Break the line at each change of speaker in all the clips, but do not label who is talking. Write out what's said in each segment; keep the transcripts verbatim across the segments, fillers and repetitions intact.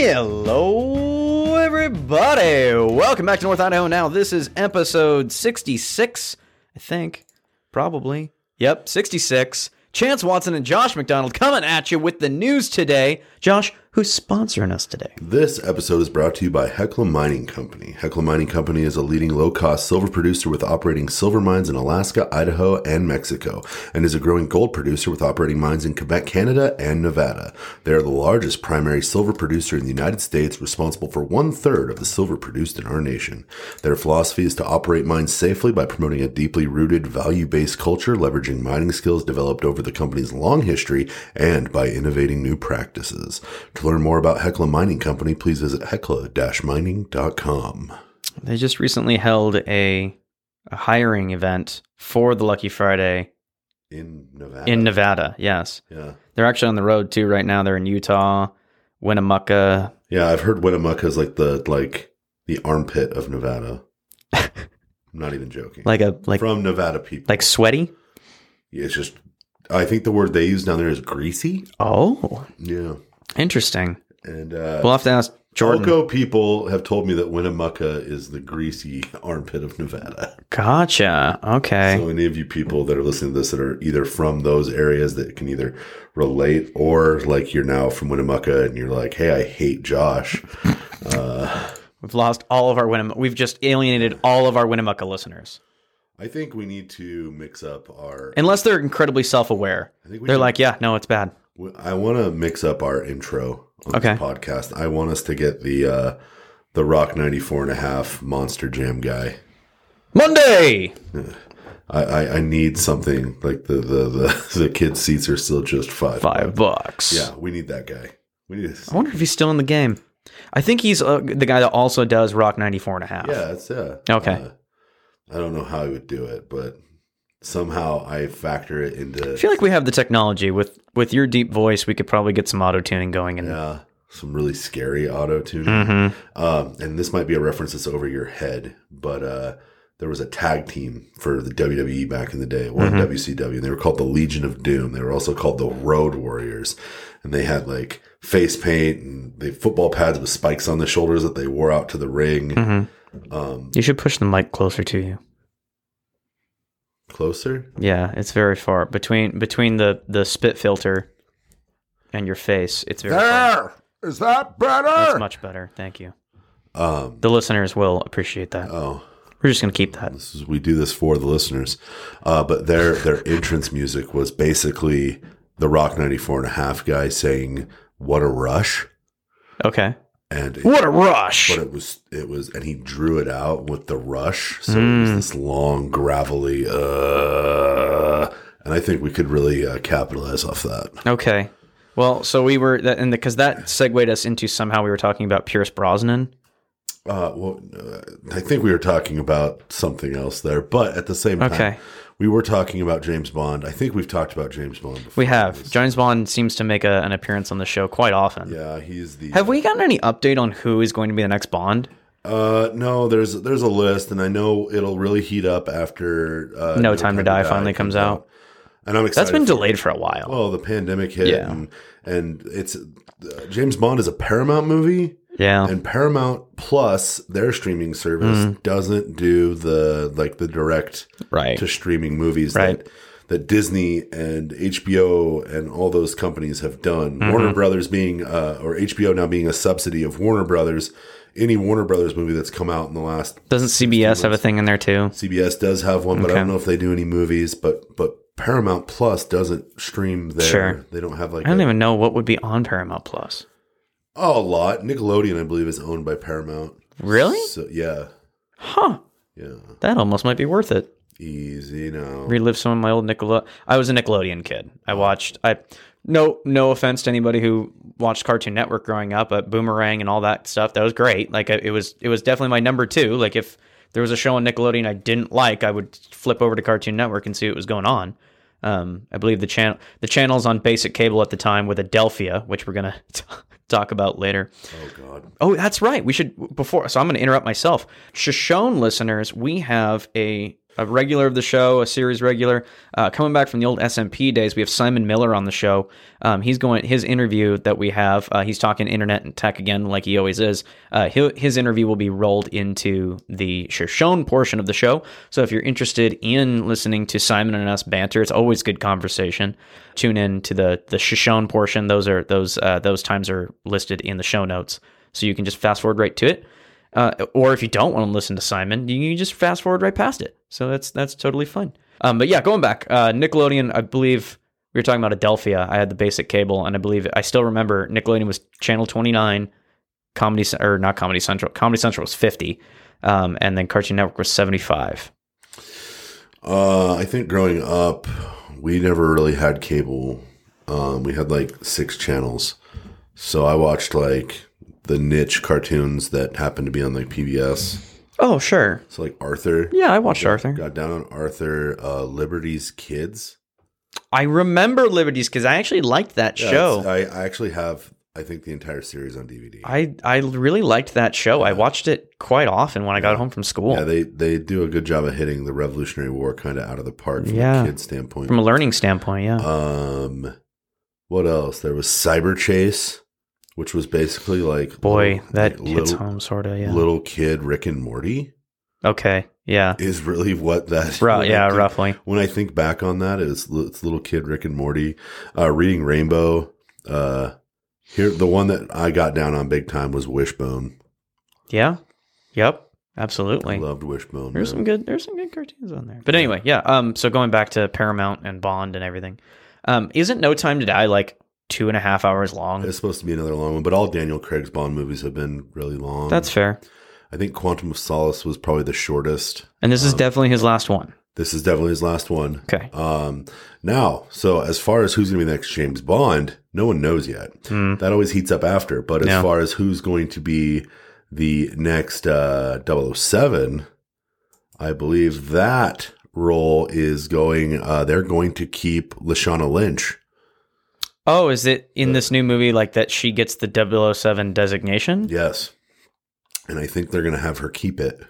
Hello, everybody. Welcome back to North Idaho Now. This is episode sixty-six, I think. Probably. Yep, sixty-six. Chance Watson and Josh McDonald coming at you with the news today. Josh, who's sponsoring us today?
This episode is brought to you by Hecla Mining Company. Hecla Mining Company is a leading low-cost silver producer with operating silver mines in Alaska, Idaho, and Mexico, and is a growing gold producer with operating mines in Quebec, Canada, and Nevada. They are the largest primary silver producer in the United States, responsible for one-third of the silver produced in our nation. Their philosophy is to operate mines safely by promoting a deeply rooted, value-based culture, leveraging mining skills developed over the company's long history, and by innovating new practices. To learn more about Hecla Mining Company, please visit hecla dash mining dot com.
They just recently held a, a hiring event for the Lucky Friday
In Nevada.
in Nevada. Yes.
Yeah.
They're actually on the road too right now. They're in Utah, Winnemucca.
Yeah, I've heard Winnemucca is like the like the armpit of Nevada. I'm not even joking.
Like a like
From Nevada people.
like sweaty?
Yeah, it's just, I think the word they use down there is greasy.
Oh.
Yeah.
Interesting.
And uh,
We'll have to ask Jordan.
Elko people have told me that Winnemucca is the greasy armpit of Nevada.
Gotcha. Okay.
So any of you people that are listening to this that are either from those areas that can either relate, or like you're now from Winnemucca and you're like, hey, I hate Josh. Uh,
We've lost all of our Winnemucca. We've just alienated all of our Winnemucca listeners.
I think we need to mix up our...
Unless they're incredibly self-aware.
I think we
They're
should-
like, yeah, no, it's bad.
I want to mix up our intro on
Okay.
this podcast. I want us to get the uh, the Rock ninety-four and a half Monster Jam guy.
Monday!
I, I, I need something like the, the, the, the kids' seats are still just five.
Five bucks.
Yeah, we need that guy. We need.
I wonder if he's still in the game. I think he's uh, the guy that also does Rock ninety-four and a half.
Yeah, that's yeah.
Okay.
Uh, I don't know how he would do it, but somehow I factor it into.
I feel like we have the technology. With with your deep voice, we could probably get some auto-tuning going. And
Yeah, some really scary auto tuning.
Mm-hmm.
Um, and this might be a reference that's over your head, but uh, there was a tag team for the W W E back in the day, or
Mm-hmm.
W C W, and they were called the Legion of Doom. They were also called the Road Warriors, and they had like face paint and they football pads with spikes on the shoulders that they wore out to the ring.
Mm-hmm.
Um,
You should push the mic closer to you.
closer?
Yeah, it's very far. Between between the, the spit filter and your face, it's very far.
There! Is that better?
That's much better. Thank you.
Um,
The listeners will appreciate that.
oh.
We're just going to keep that.
This is, we do this for the listeners. Uh, but their their entrance music was basically the Rock ninety-four and a half guy saying, "What a rush."
Okay.
And it,
What a rush!
but it was it was and he drew it out with the rush. So it was this long, gravelly uh and I think we could really uh, capitalize off that.
Okay. Well, so we were that, and because that segued us into somehow we were talking about Pierce Brosnan.
Uh, well, uh, I think we were talking about something else there, but at the same time,
Okay.
we were talking about James Bond. I think we've talked about James Bond before.
We have James Bond seems to make a, an appearance on the show quite often.
Yeah, he's the.
Have we gotten any update on who is going to be the next Bond?
Uh, no, there's there's a list, and I know it'll really heat up after uh,
No Time to Die finally comes out.
And I'm excited.
That's been
for-
delayed for a while.
Well, the pandemic hit,
Yeah.
and and it's uh, James Bond is a Paramount movie.
Yeah.
And Paramount Plus, their streaming service,
Mm.
doesn't do the like the direct
Right.
to streaming movies
Right.
that that Disney and H B O and all those companies have done.
Mm-hmm.
Warner Brothers being uh, or H B O now being a subsidy of Warner Brothers. Any Warner Brothers movie that's come out in the last
Doesn't C B S have a thing in there too?
C B S does have one, but I
Okay.
don't know if they do any movies. But but Paramount Plus doesn't stream there.
Sure.
They don't have like
I don't
a,
even know what would be on Paramount Plus.
oh, a lot. Nickelodeon, I believe, is owned by Paramount.
Really?
So yeah,
Huh.
yeah,
That almost might be worth it.
easy now.
Relive some of my old Nickelode. I was a Nickelodeon kid. I watched. I no no offense to anybody who watched Cartoon Network growing up, but Boomerang and all that stuff. That was great. Like it was it was definitely my number two. Like if there was a show on Nickelodeon I didn't like, I would flip over to Cartoon Network and see what was going on. Um, I believe the channel the channels on basic cable at the time with Adelphia, which we're gonna t- talk about later.
Oh God.
Oh, that's right. We should before. So I'm going to interrupt myself. Shoshone listeners, we have a a regular of the show, a series regular, uh, coming back from the old S M P days. We have Simon Miller on the show. Um, he's going his interview that we have. Uh, he's talking internet and tech again, like he always is. Uh, his interview will be rolled into the Shoshone portion of the show. So if you're interested in listening to Simon and us banter, it's always good conversation. Tune in to the the Shoshone portion. Those are those uh, those times are listed in the show notes, so you can just fast forward right to it. Uh, or if you don't want to listen to Simon, you can just fast forward right past it. So that's that's totally fine. Um, but yeah, going back, uh, Nickelodeon, I believe we were talking about Adelphia. I had the basic cable, and I believe I still remember Nickelodeon was channel twenty-nine, Comedy or not Comedy Central. Comedy Central was fifty, um, and then Cartoon Network was seventy-five.
Uh, I think growing up, we never really had cable. Um, we had like six channels, so I watched like the niche cartoons that happened to be on like P B S.
Oh, sure.
So like Arthur.
Yeah, I watched
got,
Arthur.
Got down on Arthur. Uh, Liberty's Kids.
I remember Liberty's because I actually liked that
Yeah,
show.
I, I actually have, I think, the entire series on D V D.
I, I really liked that show. I watched it quite often when I got home from school.
Yeah, they, they do a good job of hitting the Revolutionary War kind of out of the park from
Yeah.
a kid standpoint.
From a learning standpoint, yeah.
Um, what else? There was Cyber Chase, which was basically like
Boy,
little,
that
like
hits
little,
home, sort of, yeah.
little kid Rick and Morty
Okay, yeah.
is really what that.
Ru-
when
yeah,
I think-
roughly.
When I think back on that, it's, it's little kid Rick and Morty, uh, Reading Rainbow. Uh, here, the one that I got down on big time was Wishbone.
Yeah. Yep. Absolutely.
I loved Wishbone.
There's
man.
some good there's some good cartoons on there. But anyway, yeah, um so going back to Paramount and Bond and everything. Um, isn't No Time to Die like two and a half hours long?
It's supposed to be another long one, but all Daniel Craig's Bond movies have been really long.
That's fair.
I think Quantum of Solace was probably the shortest.
And this is definitely his last one.
This is definitely his last one.
Okay.
Um, now, so as far as who's going to be the next James Bond, no one knows yet.
Mm.
That always heats up after. But as
Yeah.
far as who's going to be the next uh, double oh seven, I believe that role is going, uh, they're going to keep Lashana Lynch.
Oh, is it in this new movie like that she gets the double oh seven designation?
Yes. And I think they're going to have her keep it.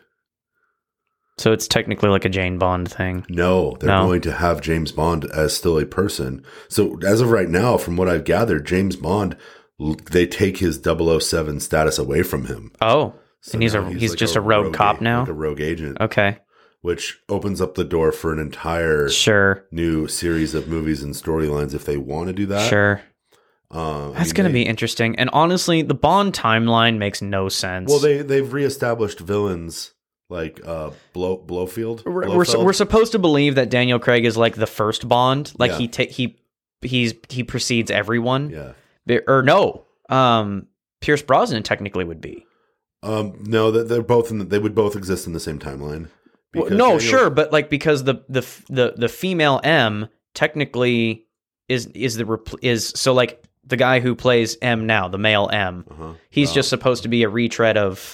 So it's technically like a Jane Bond thing.
No, they're
No.
going to have James Bond as still a person. So as of right now, from what I've gathered, James Bond, l- they take his double oh seven status away from him.
Oh,
So
and he's
now
a he's
like
just a rogue, cop
a-
now?
like a rogue agent,
Okay.
which opens up the door for an entire
Sure.
new series of movies and storylines if they want to do that.
Sure.
Um, I
That's
mean,
going to
they-
be interesting. And honestly, the Bond timeline makes no sense.
Well, they they've reestablished villains like uh, Blow Blowfield.
We're, we're,
Blofeld.
we're supposed to believe that Daniel Craig is like the first Bond. Like
Yeah.
he ta- he he's he precedes everyone.
yeah.
But- Or no, um, Pierce Brosnan technically would be.
Um, no, that they're both in. The, they would both exist in the same timeline.
Well,
Because
no,
Daniel-
sure, but like because the the f- the the female M technically is is the repl- is so like the guy who plays M now, the male M.
Uh-huh.
He's
Oh.
just supposed to be a retread of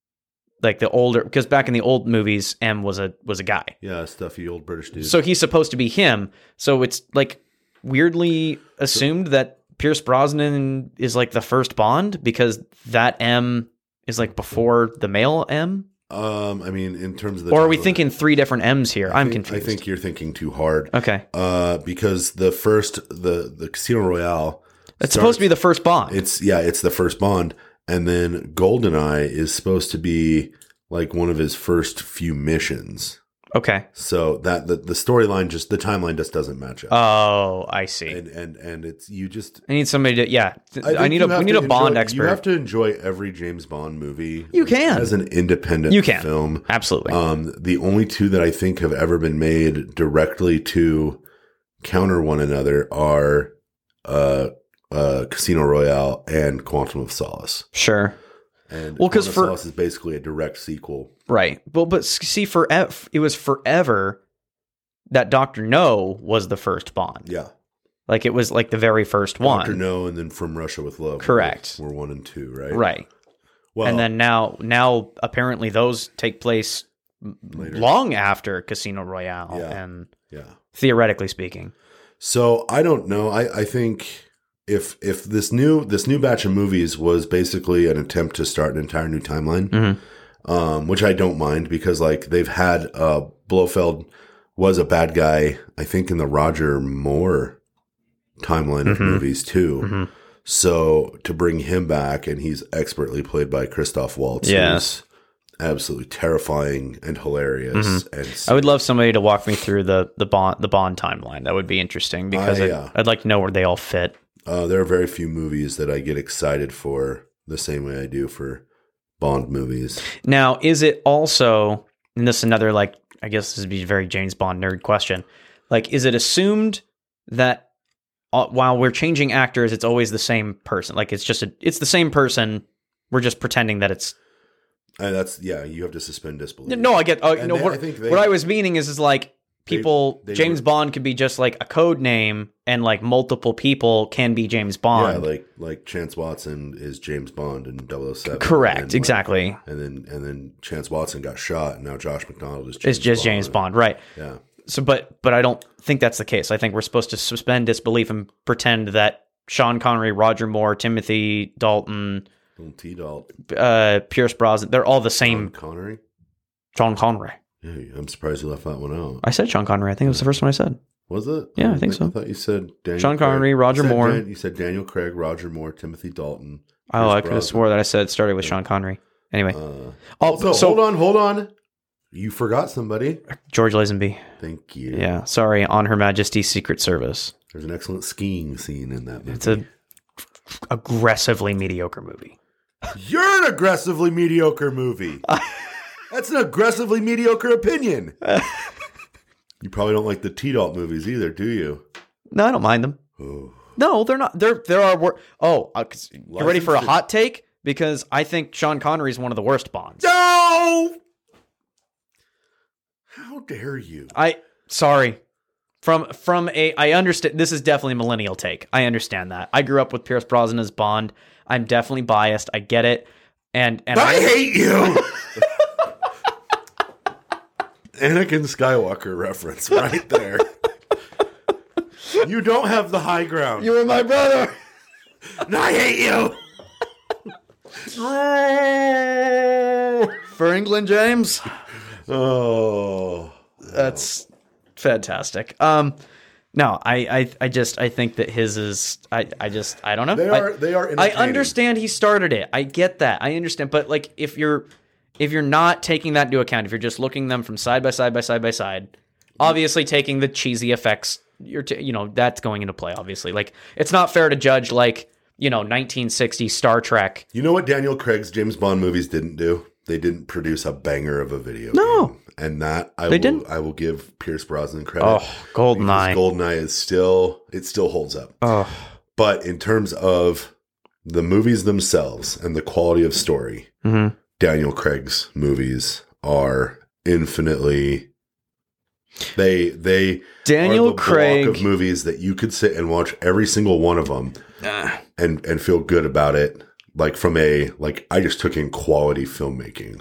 like the older because back in the old movies, M was a was a guy.
Yeah, stuffy old British dude.
So he's supposed to be him. So it's like weirdly assumed that Pierce Brosnan is like the first Bond because that M is like before the male M.
um, I mean, in terms of the
Or are we
timeline,
thinking three different M's here?
I
I'm
think-
confused.
I think you're thinking too hard.
Okay.
Uh, because the first the the Casino Royale.
It's supposed to be the first Bond.
It's yeah, it's the first Bond, and then GoldenEye is supposed to be like one of his first few missions.
Okay.
So that the, the storyline just the timeline just doesn't match up.
Oh, I see.
and and and it's you just
I need somebody to yeah. I,
think
need
you
a
have
we need
to
a Bond
enjoy-
expert.
You have to enjoy every James Bond movie.
You can.
as an independent
You can.
film.
Absolutely.
Um, the only two that I think have ever been made directly to counter one another are uh, uh, Casino Royale and Quantum of Solace.
Sure.
And
Well, 'cause
Quantum of
for-
Solace is basically a direct sequel.
Right. Well, but see, for it was forever that Doctor No was the first Bond.
Yeah,
Like it was like the very first one.
Doctor No, and then From Russia with Love.
Correct.
Were, were one and two, right?
Right.
Well,
and then now, now apparently those take place m-
Later.
long after Casino Royale,
Yeah.
and
yeah.
theoretically speaking,
So I don't know. I, I think if if this new this new batch of movies was basically an attempt to start an entire new timeline,
Mhm.
um, which I don't mind because like they've had a Blofeld was a bad guy, I think, in the Roger Moore timeline of
Mhm.
movies too.
Mhm.
So to bring him back, and he's expertly played by Christoph Waltz,
Yes.
who's absolutely terrifying and hilarious.
Mhm.
And
I would love somebody to walk me through the the Bond the Bond timeline. That would be interesting because
I,
I'd,
uh,
I'd like to know where they all fit.
uh, there are very few movies that I get excited for the same way I do for Bond movies.
Now, is it also, and this is another, like, I guess this would be a very James Bond nerd question. Like, is it assumed that uh, while we're changing actors, it's always the same person? Like, it's just, a, it's the same person. We're just pretending that it's,
And that's, yeah, you have to suspend disbelief.
no, I get, uh,
And
no,
they-
what,
I think they-
what I was meaning is, is like, people,
they
James
were-
Bond could be just like a code name and like multiple people can be James
Yeah,
Bond.
like like Chance Watson is James Bond in double oh seven.
Correct,
and then, like,
exactly.
and then and then Chance Watson got shot, and now Josh McDonald is James
It's just
Bond.
James Bond, right?
Yeah.
So, but but I don't think that's the case. I think we're supposed to suspend disbelief and pretend that Sean Connery, Roger Moore, Timothy Dalton,
Little T Dalt.
uh, Pierce Brosnan, they're all the same.
Sean Connery.
Sean Connery.
Yeah, I'm surprised you left that one out.
I said Sean Connery. I think it was the first one I said.
Was it?
Yeah, I think so.
I thought you said Daniel
Sean
Craig.
Connery,
You
Roger
said
Moore.
Dan- you said Daniel Craig, Roger Moore, Timothy Dalton.
Oh,
Pierce
I could have
Brosnan.
swore that I said it started with Sean Connery. Anyway,
Uh,
oh,
also,
so
hold on, hold on. You forgot somebody.
George Lazenby.
Thank you.
Yeah, sorry, on Her Majesty's Secret Service.
There's an excellent skiing scene in that movie.
It's a aggressively mediocre movie.
You're an aggressively mediocre movie. That's an aggressively mediocre opinion. You probably don't like the T-Dalt movies either, do you?
No, I don't mind them.
Oh.
No, they're not. There, there are. Wor- oh, uh, you ready for a
License to-
hot take? Because I think Sean Connery is one of the worst Bonds.
No! How dare you?
I sorry. From from a, I understand. This is definitely a millennial take. I understand that. I grew up with Pierce Brosnan as Bond. I'm definitely biased. I get it. And and
I hate you! Anakin Skywalker reference right there. You don't have the high ground.
you were my brother.
And I hate you!
For England, James.
Oh.
That's fantastic. Um, no, I, I, I just, I think that his is, I, I just, I don't know.
They
I-
are they are
I
entertaining.
understand he started it. I get that. I understand. But like, if you're, if you're not taking that into account, if you're just looking them from side by side by side by side, obviously taking the cheesy effects, you're, t- you know, that's going into play. Obviously, like it's not fair to judge like, you know, nineteen sixty Star Trek.
You know what Daniel Craig's James Bond movies didn't do? They didn't produce a banger of a video
No.
game. And that I
They
will
didn't?
I will give Pierce Brosnan credit.
Oh,
because
GoldenEye.
GoldenEye is still it still holds up.
Oh,
But in terms of the movies themselves and the quality of story,
mm-hmm.
Daniel Craig's movies are infinitely they they
Daniel
are the
Craig.
block of movies that you could sit and watch every single one of them and and feel good about it, like from a like I just took in quality filmmaking.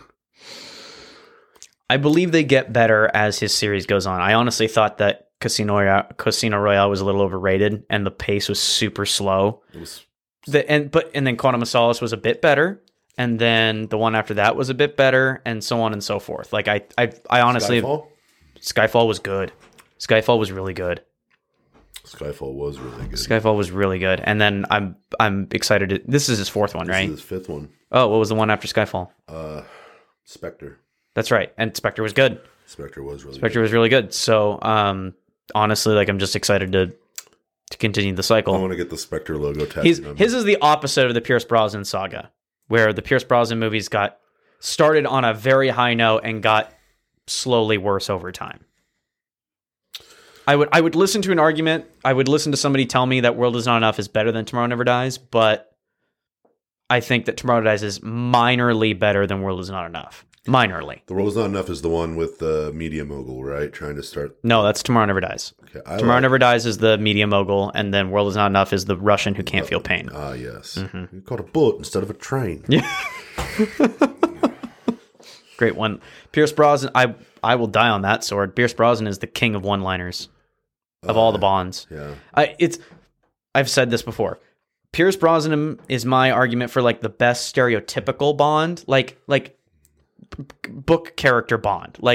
I believe they get better as his series goes on. I honestly thought that Casino Royale, Casino Royale was a little overrated and the pace was super slow.
It was
The and but and then Quantum of Solace was a bit better, and then the one after that was a bit better, and so on and so forth. Like I I, I honestly
Skyfall?
Skyfall was good. Skyfall was really good.
Skyfall was really good.
Skyfall was really good. And then I'm I'm excited to, this is his fourth one,
This
right?
is his fifth one.
Oh, what was the one after Skyfall?
Uh, Spectre.
That's right. And Spectre was good.
Spectre was really
Spectre was really good. So, um honestly, like I'm just excited to to continue the
good. I
cycle.
want to get the Spectre logo tattooed.
He's,
on me.
his is the opposite of the Pierce Brosnan saga, where the Pierce Brosnan movies got started on a very high note and got slowly worse over time. I would I would listen to an argument. I would listen to somebody tell me that World Is Not Enough is better than Tomorrow Never Dies, but I think that Tomorrow Never Dies is minorly better than World Is Not Enough. Minorly.
The World Is Not Enough is the one with the media mogul, right? Trying to start.
No, that's Tomorrow Never Dies.
Okay, I
Tomorrow
like-
Never Dies is the media mogul, and then World Is Not Enough is the Russian who can't feel pain.
Ah, yes.
Mm-hmm.
You caught a bullet instead of a train.
Yeah. Great one. Pierce Brosnan, I I will die on that sword. Pierce Brosnan is the king of one-liners of all the Bonds.
Yeah.
I it's I've said this before. Pierce Brosnan is my argument for like the best stereotypical Bond, like like b- book character Bond. Like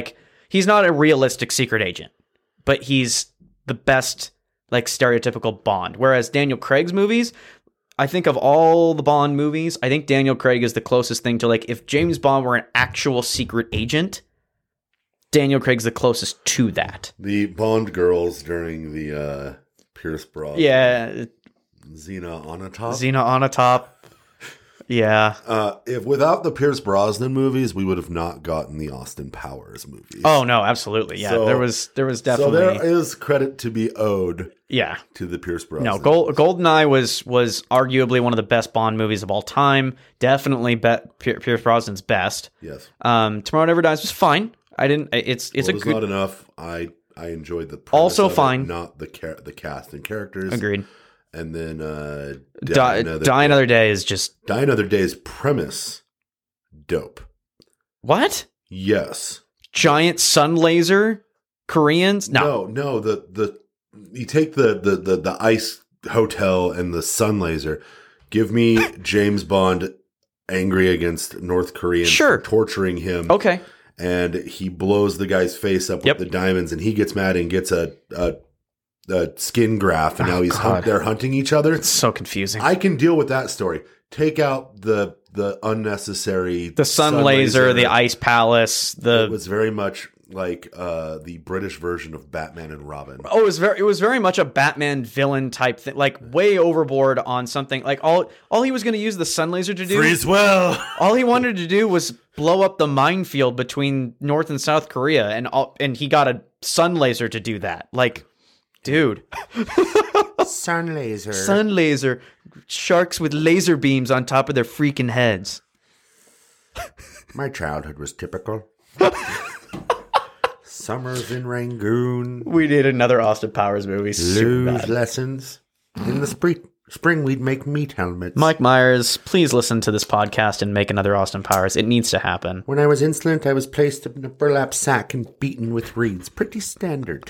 he's not a realistic secret agent, but he's the best like stereotypical Bond. Whereas Daniel Craig's movies, I think of all the Bond movies, I think Daniel Craig is the closest thing to like if James Bond were an actual secret agent, Daniel Craig's the closest to that.
The Bond girls during the uh, Pierce Brosnan.
Yeah.
Xena Onatopp.
Xena Onatopp. Yeah.
Uh, if without the Pierce Brosnan movies, we would have not gotten the Austin Powers movies.
Oh no, absolutely. Yeah,
So-
there was there was definitely
So there is credit to be owed
yeah.
to the Pierce Brosnan.
No, Gold, Goldeneye was was arguably one of the best Bond movies of all time. Definitely be, Pier- Pierce Brosnan's best.
Yes.
Um, Tomorrow Never Dies was fine. I didn't. It's it's
well,
a
it's
good.
not enough. I I enjoyed the premise
Also
of it,
fine.
not the ca- the cast and characters.
Agreed.
And then uh,
Die,
Another
Die
Day.
Another Day is just
Die Another Day's premise, dope.
what?
Yes.
Giant sun laser Koreans? No.
No, no. The the you take the the the, the ice hotel and the sun laser. Give me James Bond angry against North Koreans
Sure.
for torturing him.
Okay.
And he blows the guy's face up with
Yep.
the diamonds, and he gets mad and gets a a, a skin graft, and
Oh,
now he's
God.
hunt, they're hunting each other.
It's so confusing.
I can deal with that story. Take out the the unnecessary
the sun, laser, the ice palace,
It
the
was very much like uh, the British version of Batman and Robin.
Oh, it was very it was very much a Batman villain type thing, like way overboard on something. Like all all he was going to use the sun laser to do.
Freeze well.
All he wanted to do was blow up the minefield between North and South Korea, and all, and he got a sun laser to do that. Like, dude,
Sun laser.
sun laser, sharks with laser beams on top of their freaking heads.
My childhood was typical. Summers in Rangoon.
We need another Austin Powers movie. Super
Lose
bad.
lessons. In the spring, spring we'd make meat helmets.
Mike Myers, please listen to this podcast and make another Austin Powers. It needs to happen.
When I was insolent, I was placed in a burlap sack and beaten with reeds. Pretty standard.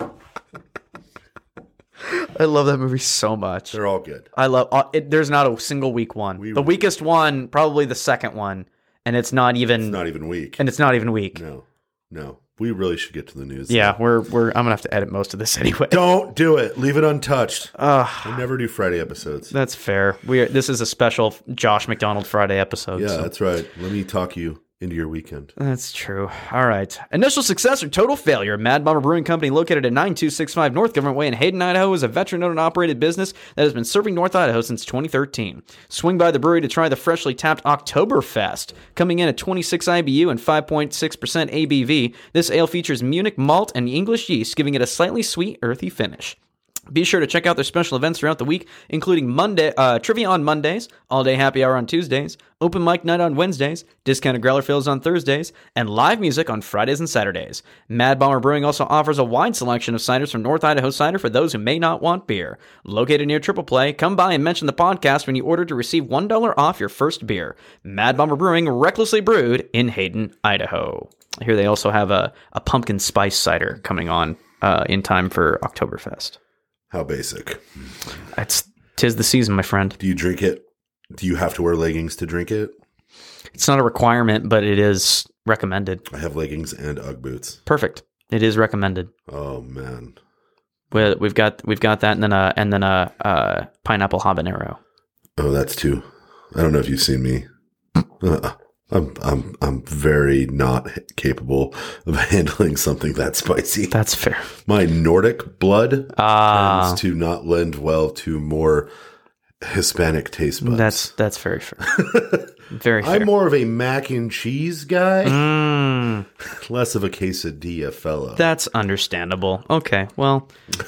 I love that movie so much.
They're all good.
I love uh, it. There's not a single weak one.
We-
the weakest one, probably the second one, and it's not even.
It's not even weak.
and it's not even weak.
No, no. We really should get to the news.
Yeah, we're we're. I'm gonna have to edit most of this anyway.
Don't do it. Leave it untouched.
Ugh,
I never do Friday episodes.
that's fair. We are, this is a special Josh McDonald Friday episode.
Yeah,
so-
that's right. Let me talk you into your weekend.
That's true. All right. Initial success or total failure. Mad Bomber Brewing Company, located at nine two six five North Government Way in Hayden, Idaho, is a veteran-owned and operated business that has been serving North Idaho since twenty thirteen. Swing by the brewery to try the freshly tapped Oktoberfest. Coming in at twenty-six I B U and five point six percent A B V, this ale features Munich malt and English yeast, giving it a slightly sweet, earthy finish. Be sure to check out their special events throughout the week, including Monday uh, trivia on Mondays, all-day happy hour on Tuesdays, open mic night on Wednesdays, discounted growler fills on Thursdays, and live music on Fridays and Saturdays. Mad Bomber Brewing also offers a wide selection of ciders from North Idaho Cider for those who may not want beer. Located near Triple Play, come by and mention the podcast when you order to receive one dollar off your first beer. Mad Bomber Brewing, recklessly brewed in Hayden, Idaho. I hear they also have a, a pumpkin spice cider coming on uh, in time for Oktoberfest.
How basic.
It's tis the season, my friend.
Do you drink it? Do you have to wear leggings to drink it?
It's not a requirement, but it is recommended.
I have leggings and Ugg boots.
Perfect. It is recommended.
Oh man.
We- We've got we've got that, and then a and then a, a pineapple habanero.
Oh, that's two. I don't know if you've seen me. Uh, I'm I'm I'm very not capable of handling something that spicy.
That's fair.
My Nordic blood
Ah,
tends to not lend well to more Hispanic taste buds.
that's that's very fair. Very fair.
I'm more of a mac and cheese guy,
Mm,
less of a quesadilla fellow.
that's understandable. Okay, well,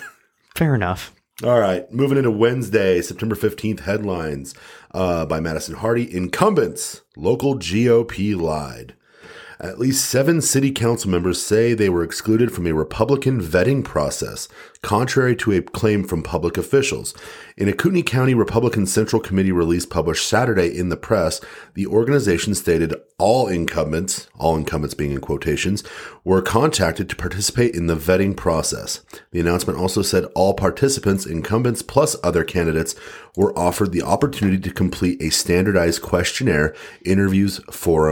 fair enough.
All right, moving into Wednesday, September fifteenth, headlines uh, by Madison Hardy. Incumbents, local G O P lied. At least seven city council members say they were excluded from a Republican vetting process, contrary to a claim from public officials. In a Kootenai County Republican Central Committee release published Saturday in the press, the organization stated all incumbents, all incumbents being in quotations, were contacted to participate in the vetting process. The announcement also said all participants, incumbents plus other candidates, were offered the opportunity to complete a standardized questionnaire, interviews, forums,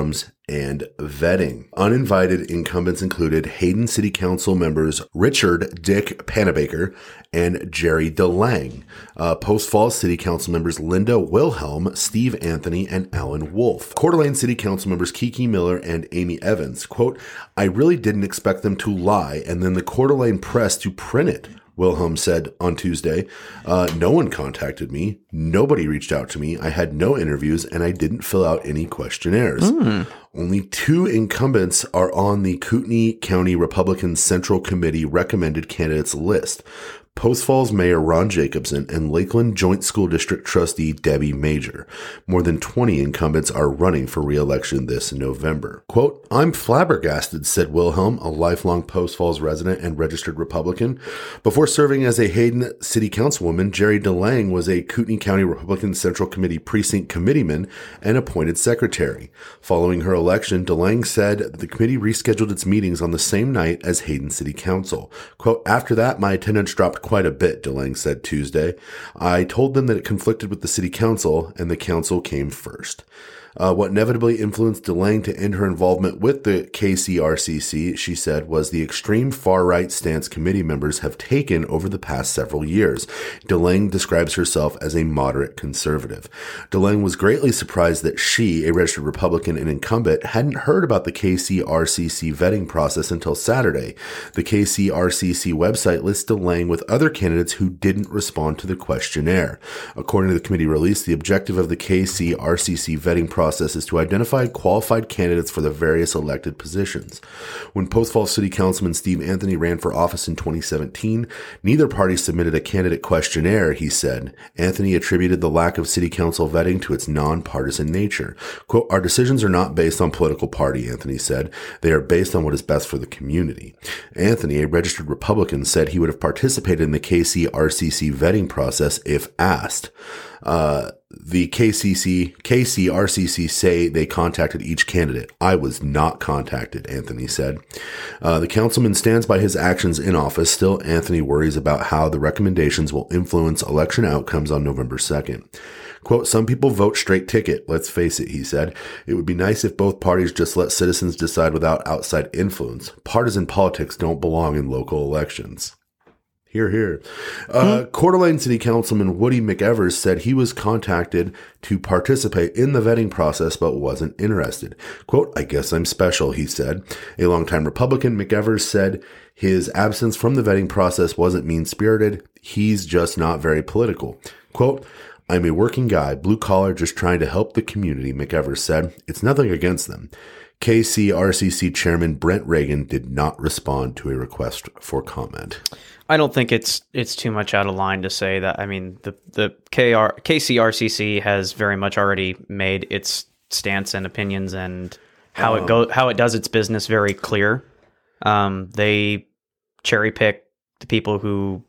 and vetting. Uninvited incumbents included Hayden City Council members Richard Dick Panabaker and Jerry DeLange. Uh, Post Falls City Council members Linda Wilhelm, Steve Anthony, and Alan Wolf. Coeur d'Alene City Council members Kiki Miller and Amy Evans. Quote, I really didn't expect them to lie and then the Coeur d'Alene press to print it. Wilhelm said on Tuesday, uh, no one contacted me. Nobody reached out to me. I had no interviews and I didn't fill out any questionnaires. Mm. Only two incumbents are on the Kootenai County Republican Central Committee recommended candidates list. Post Falls Mayor Ron Jacobson and Lakeland Joint School District Trustee Debbie Major. More than twenty incumbents are running for re-election this November. Quote, I'm flabbergasted, said Wilhelm, a lifelong Post Falls resident and registered Republican. Before serving as a Hayden City Councilwoman, Jerry DeLange was a Kootenai County Republican Central Committee Precinct Committeeman and appointed secretary. Following her election, DeLange said that the committee rescheduled its meetings on the same night as Hayden City Council. Quote, after that, my attendance dropped quite a bit, DeLange said Tuesday. I told them that it conflicted with the city council, and the council came first. Uh, what inevitably influenced DeLange to end her involvement with the K C R C C, she said, was the extreme far-right stance committee members have taken over the past several years. DeLange describes herself as a moderate conservative. DeLange was greatly surprised that she, a registered Republican and incumbent, hadn't heard about the K C R C C vetting process until Saturday. The K C R C C website lists DeLange with other candidates who didn't respond to the questionnaire. According to the committee release, the objective of the K C R C C vetting process process is to identify qualified candidates for the various elected positions. When Post Falls City Councilman Steve Anthony ran for office in twenty seventeen, neither party submitted a candidate questionnaire, he said. Anthony attributed the lack of city council vetting to its nonpartisan nature. Quote, our decisions are not based on political party, Anthony said. They are based on what is best for the community. Anthony, a registered Republican, said he would have participated in the K C R C C vetting process if asked. Uh, the K C C, K C R C C say they contacted each candidate. I was not contacted, Anthony said. Uh, the councilman stands by his actions in office. Still, Anthony worries about how the recommendations will influence election outcomes on November second. Quote, some people vote straight ticket. Let's face it, he said. It would be nice if both parties just let citizens decide without outside influence. Partisan politics don't belong in local elections. Hear, hear. Uh, hmm. Coeur d'Alene City Councilman Woody McEvers said he was contacted to participate in the vetting process, but wasn't interested. Quote, I guess I'm special, he said. A longtime Republican, McEvers said his absence from the vetting process wasn't mean-spirited. He's just not very political. Quote, I'm a working guy, blue collar, just trying to help the community, McEvers said. It's nothing against them. K C R C C Chairman Brent Reagan did not respond to a request for comment.
I don't think it's it's too much out of line to say that. I mean, the the K R, K C R C C has very much already made its stance and opinions and how um, it go how it does its business very clear. Um, they cherry pick the people who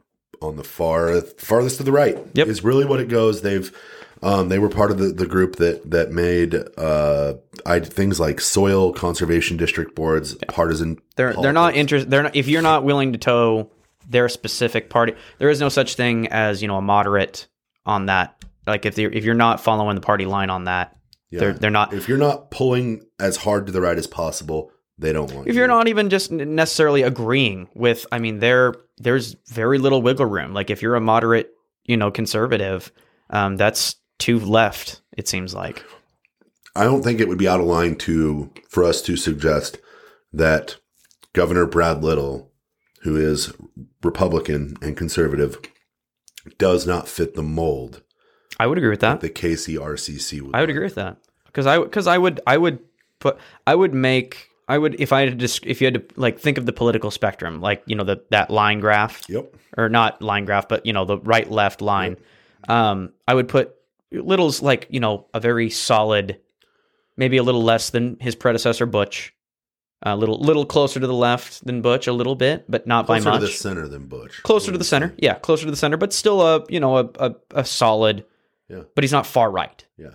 on the far farthest to the right.
Yep.
Is really what it goes. They've Um, they were part of the, the group that, that made, uh, I, things like soil conservation district boards, yeah. partisan.
They're, politics. they're not interested. They're not, if you're not willing to toe their specific party, there is no such thing as, you know, a moderate on that. Like if they're, if you're not following the party line on that, yeah. they're, they're not,
if you're not pulling as hard to the right as possible, they don't want
if
you.
You're not even just necessarily agreeing with, I mean, there, there's very little wiggle room. Like if you're a moderate, you know, conservative, um, that's, to left, it seems like.
I don't think it would be out of line to for us to suggest that Governor Brad Little, who is Republican and conservative, does not fit the mold.
I would agree with that.
The K C R C C would.
I would
like.
agree with that because I because I would I would put I would make I would if I had to just if you had to like think of the political spectrum, like you know the that line graph.
Yep.
Or not line graph, but you know the right left line. Yep. Um, I would put. Little's like, you know, a very solid, maybe a little less than his predecessor, Butch. A little little closer to the left than Butch, a little bit, but not
closer
by much.
Closer to the center than Butch.
Closer to the center, yeah, closer to the center, but still a, you know, a, a, a solid,
yeah. But
he's not far right.
Yeah.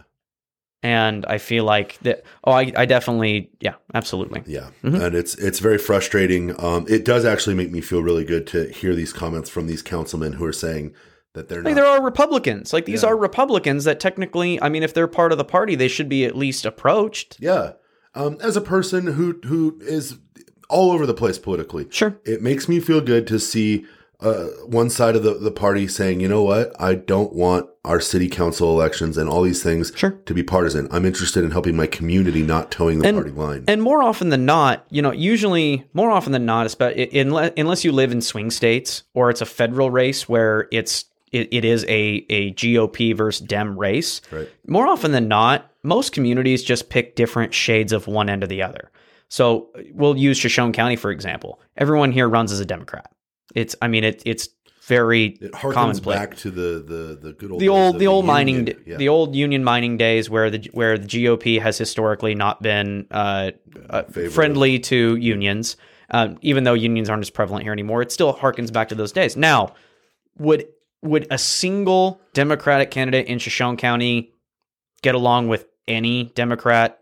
And I feel like that, oh, I, I definitely, yeah, absolutely.
Yeah,
mm-hmm.
And it's it's very frustrating. Um, it does actually make me feel really good to hear these comments from these councilmen who are saying, that they're not.
Like there are Republicans. Like these
yeah.
are Republicans that technically, I mean, if they're part of the party, they should be at least approached.
Yeah. Um, as a person who who is all over the place politically,
Sure.
it makes me feel good to see uh, one side of the, the party saying, you know what, I don't want our city council elections and all these things
Sure.
to be partisan. I'm interested in helping my community, not towing the
And-
party line.
And more often than not, you know, usually more often than not, especially unless, unless you live in swing states or it's a federal race where it's it, it is a, a G O P versus Dem race.
Right.
More often than not, most communities just pick different shades of one end or the other. So we'll use Shoshone County, for example. Everyone here runs as a Democrat. It's, I mean, it, it's very
It harkens
commonplace.
back to the, the, the good old
The
days
old,
of
the old
union.
mining, d-
Yeah.
the old union mining days, where the where the G O P has historically not been uh, uh,
Favor of-
friendly to unions, um, even though unions aren't as prevalent here anymore. It still harkens back to those days. Now, would would a single Democratic candidate in Shoshone County get along with any Democrat,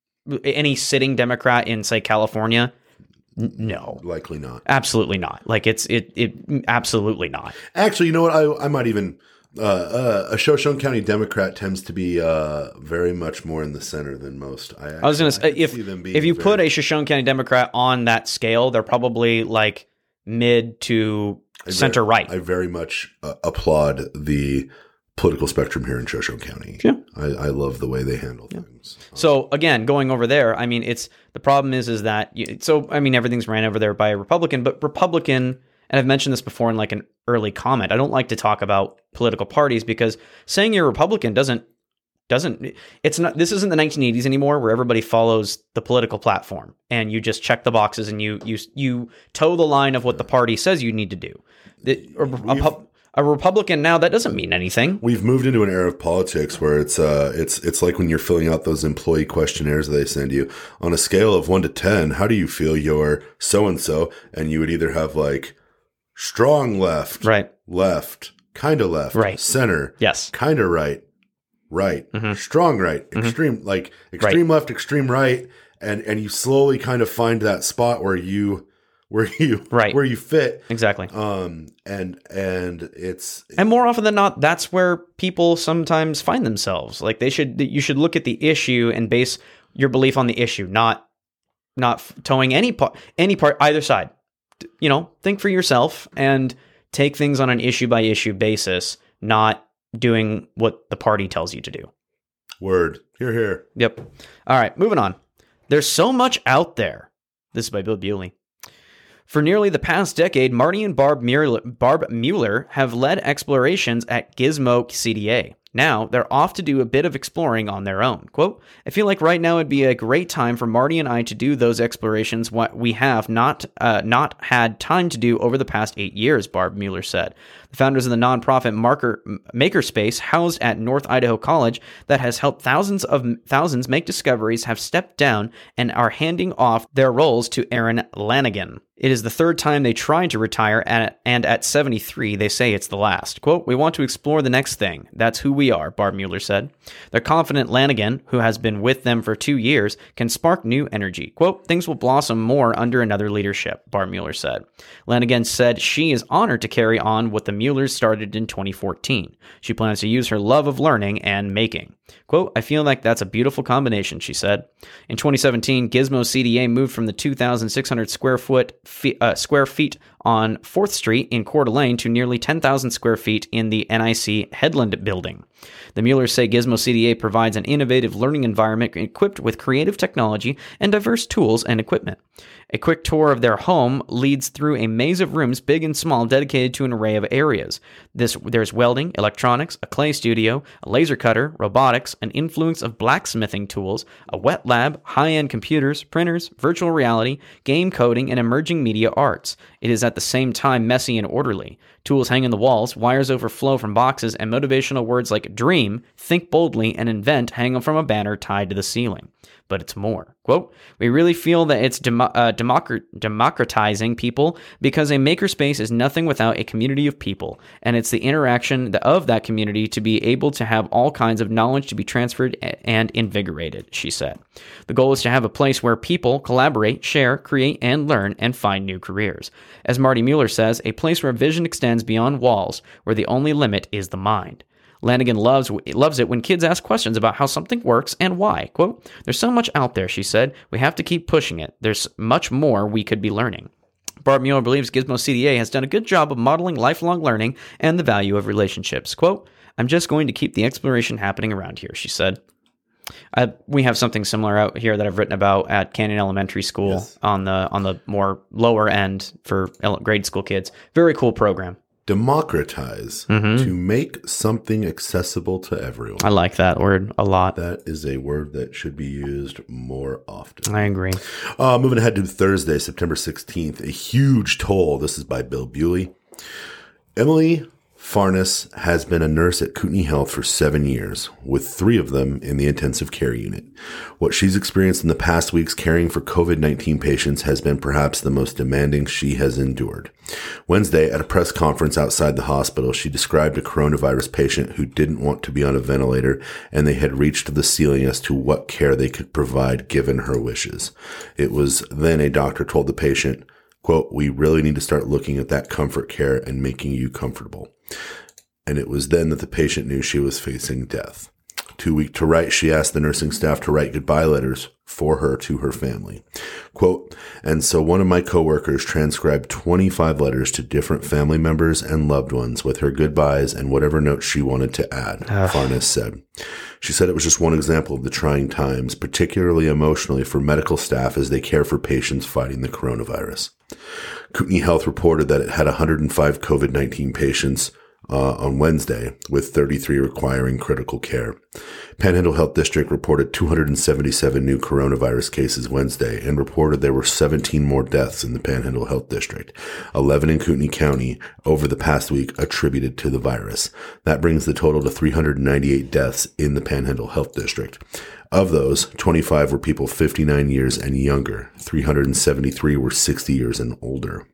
any sitting Democrat in, say, California? N- No,
Likely not.
absolutely not. Like it's it it absolutely not.
Actually, you know what? I I might even uh, uh, a Shoshone County Democrat tends to be uh, very much more in the center than most. I,
I was going to say,
could
if
see them being
if you
very-
put a Shoshone County Democrat on that scale, they're probably like mid to
I very-
center right.
I very much uh, applaud the political spectrum here in Shoshone County.
Yeah.
I, I love the way they handle things.
So again, going over there, I mean, it's the problem is is that you, so I mean everything's ran over there by a Republican, but Republican, and I've mentioned this before in like an early comment. I don't like to talk about political parties because saying you're a Republican doesn't doesn't it's not this isn't the nineteen eighties anymore where everybody follows the political platform and you just check the boxes and you you you toe the line of what the party says you need to do. The, a, a, pub- a Republican now, that doesn't mean anything.
We've moved into an era of politics where it's uh it's it's like when you're filling out those employee questionnaires they send you on a scale of one to ten. How do you feel you're so and so? And you would either have like strong left,
Right.
left, kind of left,
Right.
center,
Yes.
kind of right, right,
Mhm.
strong right, extreme like extreme left, extreme right, and and you slowly kind of find that spot where you where you
Right.
where you fit.
Exactly.
Um and and it's
And more often than not, that's where people sometimes find themselves. Like they should, you should look at the issue and base your belief on the issue, not not f- towing any part, any part, either side. D- You know, think for yourself and take things on an issue by issue basis, not doing what the party tells you to do.
word. Here, here.
Yep. All right, moving on. There's so much out there. This is by Bill Bewley. For nearly the past decade, Marty and Barb Mueller, Barb Mueller have led explorations at Gizmo C D A. Now, they're off to do a bit of exploring on their own. Quote, I feel like right now would be a great time for Marty and I to do those explorations what we have not uh, not had time to do over the past eight years, Barb Mueller said. The founders of the nonprofit Marker, Makerspace, housed at North Idaho College, that has helped thousands of thousands make discoveries, have stepped down and are handing off their roles to Aaron Lanigan. It is the third time they tried to retire, and, and at seventy-three, they say it's the last. Quote, we want to explore the next thing. That's who we are, Barb Mueller said. They're confident Lanigan, who has been with them for two years, can spark new energy. Quote, things will blossom more under another leadership, Barb Mueller said. Lanigan said she is honored to carry on what the Muellers started in twenty fourteen. She plans to use her love of learning and making. Quote, I feel like that's a beautiful combination, she said. In twenty seventeen, Gizmo C D A moved from the two thousand six hundred square foot fe- uh, square feet on fourth Street in Coeur d'Alene to nearly ten thousand square feet in the N I C Headland building. The Muellers say Gizmo C D A provides an innovative learning environment equipped with creative technology and diverse tools and equipment. A quick tour of their home leads through a maze of rooms, big and small, dedicated to an array of areas. This, there's welding, electronics, a clay studio, a laser cutter, robotics, an influence of blacksmithing tools, a wet lab, high-end computers, printers, virtual reality, game coding, and emerging media arts. It is at the same time messy and orderly. Tools hang in the walls, wires overflow from boxes, and motivational words like dream, think boldly, and invent hang from a banner tied to the ceiling. But it's more. Quote, we really feel that it's demo- uh, democrat- democratizing people because a makerspace is nothing without a community of people, and it's the interaction of that community to be able to have all kinds of knowledge to be transferred and invigorated, she said. The goal is to have a place where people collaborate, share, create, and learn, and find new careers. As Marty Mueller says, a place where vision extends beyond walls, where the only limit is the mind. Lanigan loves loves it when kids ask questions about how something works and why. Quote, there's so much out there, she said. We have to keep pushing it. There's much more we could be learning. Barb Mueller believes Gizmo C D A has done a good job of modeling lifelong learning and the value of relationships. Quote, I'm just going to keep the exploration happening around here, she said. I, we have something similar out here that I've written about at Canyon Elementary School yes. on the on the more lower end for grade school kids. Very cool program.
Democratize, mm-hmm. to make something accessible to everyone.
I like that word a lot.
That is a word that should be used more often.
I agree.
Uh, moving ahead to Thursday, September sixteenth, a huge toll. This is by Bill Bewley. Emily Farnes has been a nurse at Kootenai Health for seven years, with three of them in the intensive care unit. What she's experienced in the past weeks caring for COVID nineteen patients has been perhaps the most demanding she has endured. Wednesday, at a press conference outside the hospital, she described a coronavirus patient who didn't want to be on a ventilator, and they had reached the ceiling as to what care they could provide given her wishes. It was then a doctor told the patient, quote, we really need to start looking at that comfort care and making you comfortable. And it was then that the patient knew she was facing death. Too weak to write, she asked the nursing staff to write goodbye letters for her to her family. Quote, and so one of my coworkers transcribed twenty-five letters to different family members and loved ones with her goodbyes and whatever notes she wanted to add, uh. Farnes said. She said it was just one example of the trying times, particularly emotionally for medical staff as they care for patients fighting the coronavirus. Kootenai Health reported that it had one hundred five COVID nineteen patients Uh, on Wednesday, with thirty-three requiring critical care. Panhandle Health District reported two hundred seventy-seven new coronavirus cases Wednesday and reported there were seventeen more deaths in the Panhandle Health District, eleven in Kootenai County over the past week attributed to the virus. That brings the total to three hundred ninety-eight deaths in the Panhandle Health District. Of those, twenty-five were people fifty-nine years and younger. three hundred seventy-three were sixty years and older.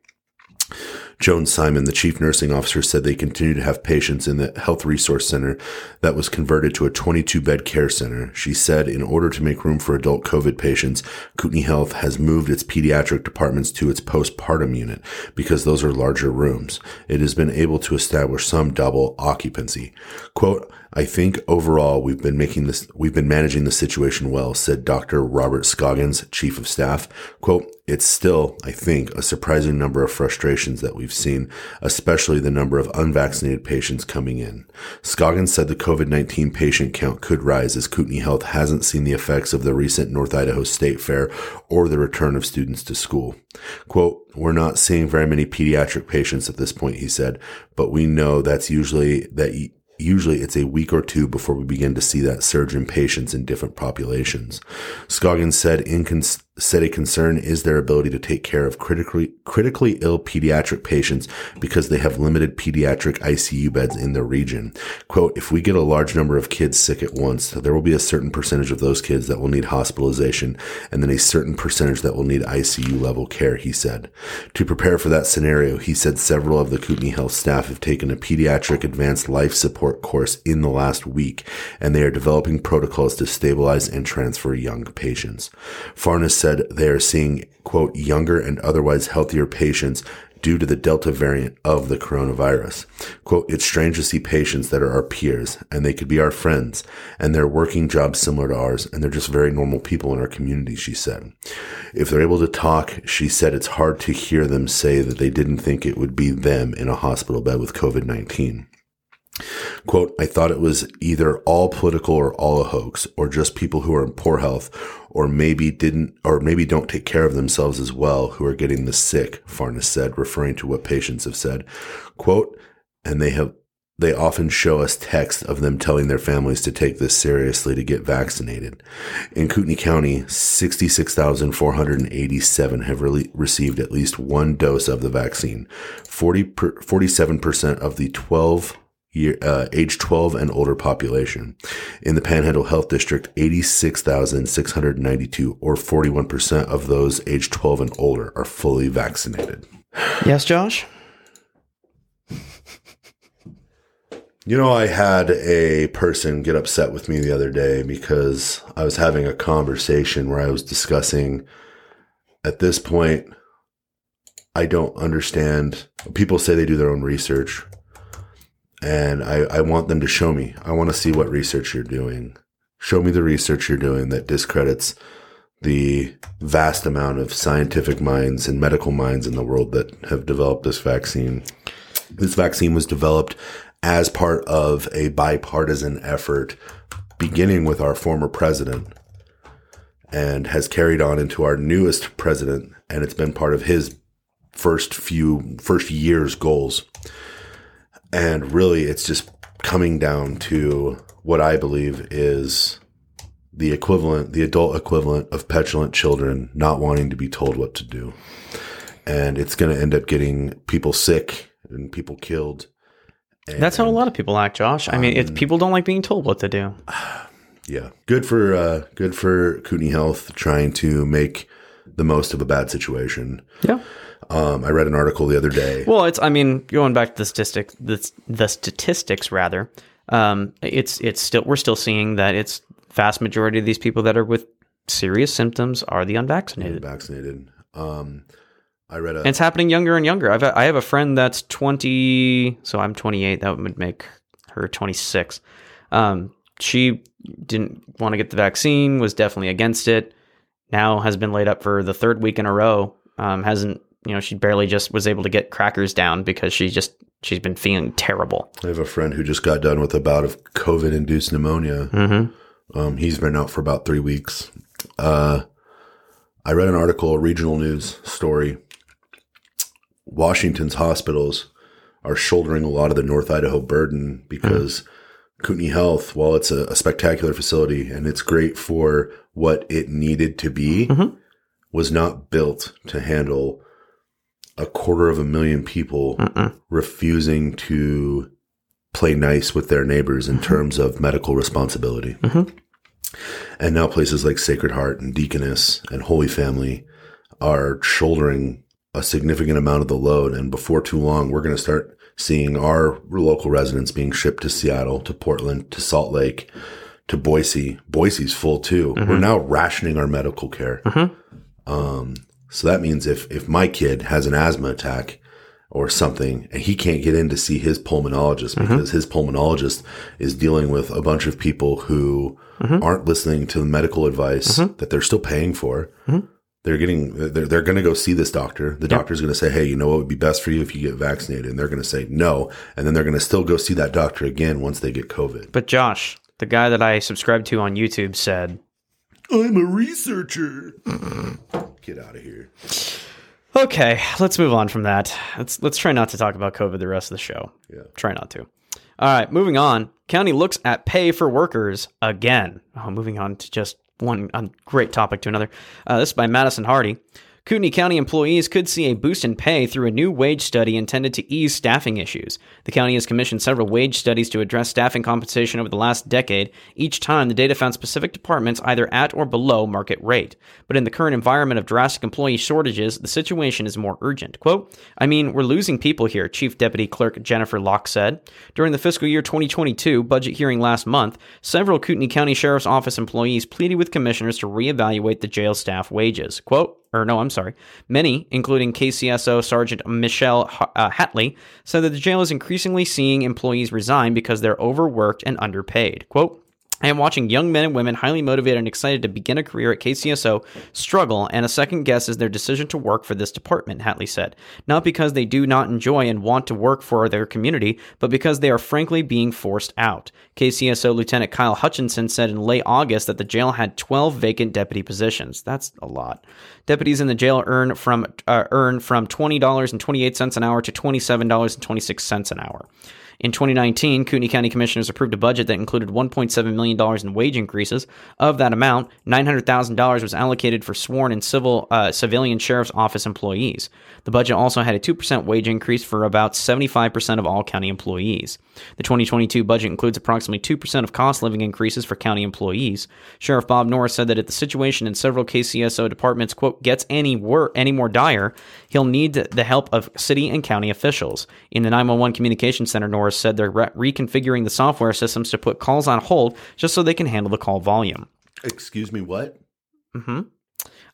Joan Simon, the chief nursing officer, said they continue to have patients in the health resource center that was converted to a twenty-two bed care center. She said in order to make room for adult COVID patients, Kootenai Health has moved its pediatric departments to its postpartum unit because those are larger rooms. It has been able to establish some double occupancy. Quote, I think overall we've been making this, we've been managing the situation well, said Doctor Robert Scoggins, chief of staff. Quote, it's still, I think, a surprising number of frustrations that we've seen, especially the number of unvaccinated patients coming in. Scoggins said the COVID nineteen patient count could rise as Kootenai Health hasn't seen the effects of the recent North Idaho State Fair or the return of students to school. Quote, we're not seeing very many pediatric patients at this point, he said, but we know that's usually that Usually it's a week or two before we begin to see that surge in patients in different populations. Scoggins said, in cons- said a concern is their ability to take care of critically critically ill pediatric patients because they have limited pediatric I C U beds in their region. Quote, if we get a large number of kids sick at once, there will be a certain percentage of those kids that will need hospitalization and then a certain percentage that will need I C U level care, he said. To prepare for that scenario, he said several of the Kootenai Health staff have taken a pediatric advanced life support course in the last week, and they are developing protocols to stabilize and transfer young patients. Farnes said they are seeing, quote, younger and otherwise healthier patients due to the Delta variant of the coronavirus. Quote, it's strange to see patients that are our peers, and they could be our friends, and they're working jobs similar to ours, and they're just very normal people in our community, she said. If they're able to talk, she said it's hard to hear them say that they didn't think it would be them in a hospital bed with COVID nineteen. Quote, I thought it was either all political or all a hoax, or just people who are in poor health, or maybe didn't, or maybe don't take care of themselves as well who are getting the sick, Farnes said, referring to what patients have said. Quote, and they have, they often show us texts of them telling their families to take this seriously to get vaccinated. In Kootenai County, sixty-six thousand four hundred eighty-seven have re- received at least one dose of the vaccine. forty per, forty-seven percent of the twelve Year, uh, age twelve and older population. In the Panhandle Health District, eighty-six thousand six hundred ninety-two, or forty-one percent of those age twelve and older, are fully vaccinated.
Yes, Josh?
You know, I had a person get upset with me the other day because I was having a conversation where I was discussing, at this point, I don't understand. People say they do their own research. And I, I want them to show me. I want to see what research you're doing. Show me the research you're doing that discredits the vast amount of scientific minds and medical minds in the world that have developed this vaccine. This vaccine was developed as part of a bipartisan effort, beginning with our former president, and has carried on into our newest president, and it's been part of his first few, first year's goals. And really, it's just coming down to what I believe is the equivalent, the adult equivalent of petulant children not wanting to be told what to do. And it's going to end up getting people sick and people killed. And,
That's how a lot of people act, Josh. I mean, it's, people don't like being told what to do.
Yeah. Good for, uh, good for Kootenai Health trying to make the most of a bad situation.
Yeah.
Um, I read an article the other day.
Well, it's, I mean, going back to the statistics, the, the statistics rather, um, it's, it's still, we're still seeing that it's vast majority of these people that are with serious symptoms are the unvaccinated.
Unvaccinated. Um, I read a,
and it's happening younger and younger. I've, I have a friend that's twenty, so I'm twenty-eight. That would make her twenty-six. Um, she didn't want to get the vaccine, was definitely against it. Now has been laid up for the third week in a row. Um, hasn't, you know, she barely just was able to get crackers down because she just, she's been feeling terrible.
I have a friend who just got done with a bout of COVID-induced pneumonia.
Mm-hmm.
Um, he's been out for about three weeks. Uh, I read an article, a regional news story. Washington's hospitals are shouldering a lot of the North Idaho burden because mm-hmm. Kootenai Health, while it's a, a spectacular facility and it's great for what it needed to be, mm-hmm. was not built to handle a quarter of a million people Mm-mm. refusing to play nice with their neighbors in mm-hmm. terms of medical responsibility. Mm-hmm. And now places like Sacred Heart and Deaconess and Holy Family are shouldering a significant amount of the load. And before too long, we're going to start seeing our local residents being shipped to Seattle, to Portland, to Salt Lake, to Boise. Boise's full too. Mm-hmm. We're now rationing our medical care. Mm-hmm. Um, so that means if, if my kid has an asthma attack or something, and he can't get in to see his pulmonologist mm-hmm. because his pulmonologist is dealing with a bunch of people who mm-hmm. aren't listening to the medical advice mm-hmm. that they're still paying for. Mm-hmm. They're getting, they're, they're going to go see this doctor. The yep. doctor's going to say, hey, you know what would be best for you if you get vaccinated? And they're going to say no. And then they're going to still go see that doctor again once they get COVID.
But Josh, the guy that I subscribed to on YouTube said,
I'm a researcher. Get out of here.
Okay, let's move on from that. Let's let's try not to talk about COVID the rest of the show.
Yeah.
Try not to. All right, moving on. County looks at pay for workers again. Oh, moving on to just one um, great topic to another. Uh, this is by Madison Hardy. Kootenai County employees could see a boost in pay through a new wage study intended to ease staffing issues. The county has commissioned several wage studies to address staffing compensation over the last decade. Each time, the data found specific departments either at or below market rate. But in the current environment of drastic employee shortages, the situation is more urgent. Quote, I mean, we're losing people here, Chief Deputy Clerk Jennifer Locke said. During the fiscal year twenty twenty-two budget hearing last month, several Kootenai County Sheriff's Office employees pleaded with commissioners to reevaluate the jail staff wages. Quote, or no, I'm sorry. Many, including K C S O Sergeant Michelle uh, Hatley, said that the jail is increasingly seeing employees resign because they're overworked and underpaid. Quote, I am watching young men and women highly motivated and excited to begin a career at K C S O struggle, and a second guess is their decision to work for this department, Hatley said. Not because they do not enjoy and want to work for their community, but because they are frankly being forced out. K C S O Lieutenant Kyle Hutchinson said in late August that the jail had twelve vacant deputy positions. That's a lot. Deputies in the jail earn from uh, earn from twenty dollars and twenty-eight cents an hour to twenty-seven dollars and twenty-six cents an hour. In twenty nineteen, Kootenai County Commissioners approved a budget that included one point seven million dollars in wage increases. Of that amount, nine hundred thousand dollars was allocated for sworn and civil uh, civilian sheriff's office employees. The budget also had a two percent wage increase for about seventy-five percent of all county employees. The twenty twenty-two budget includes approximately two percent of cost living increases for county employees. Sheriff Bob Norris said that if the situation in several K C S O departments, quote, gets any, wor- any more dire, he'll need the help of city and county officials. In the nine one one Communication Center, Norris said they're re- reconfiguring the software systems to put calls on hold just so they can handle the call volume.
Excuse me, what?
Mm-hmm.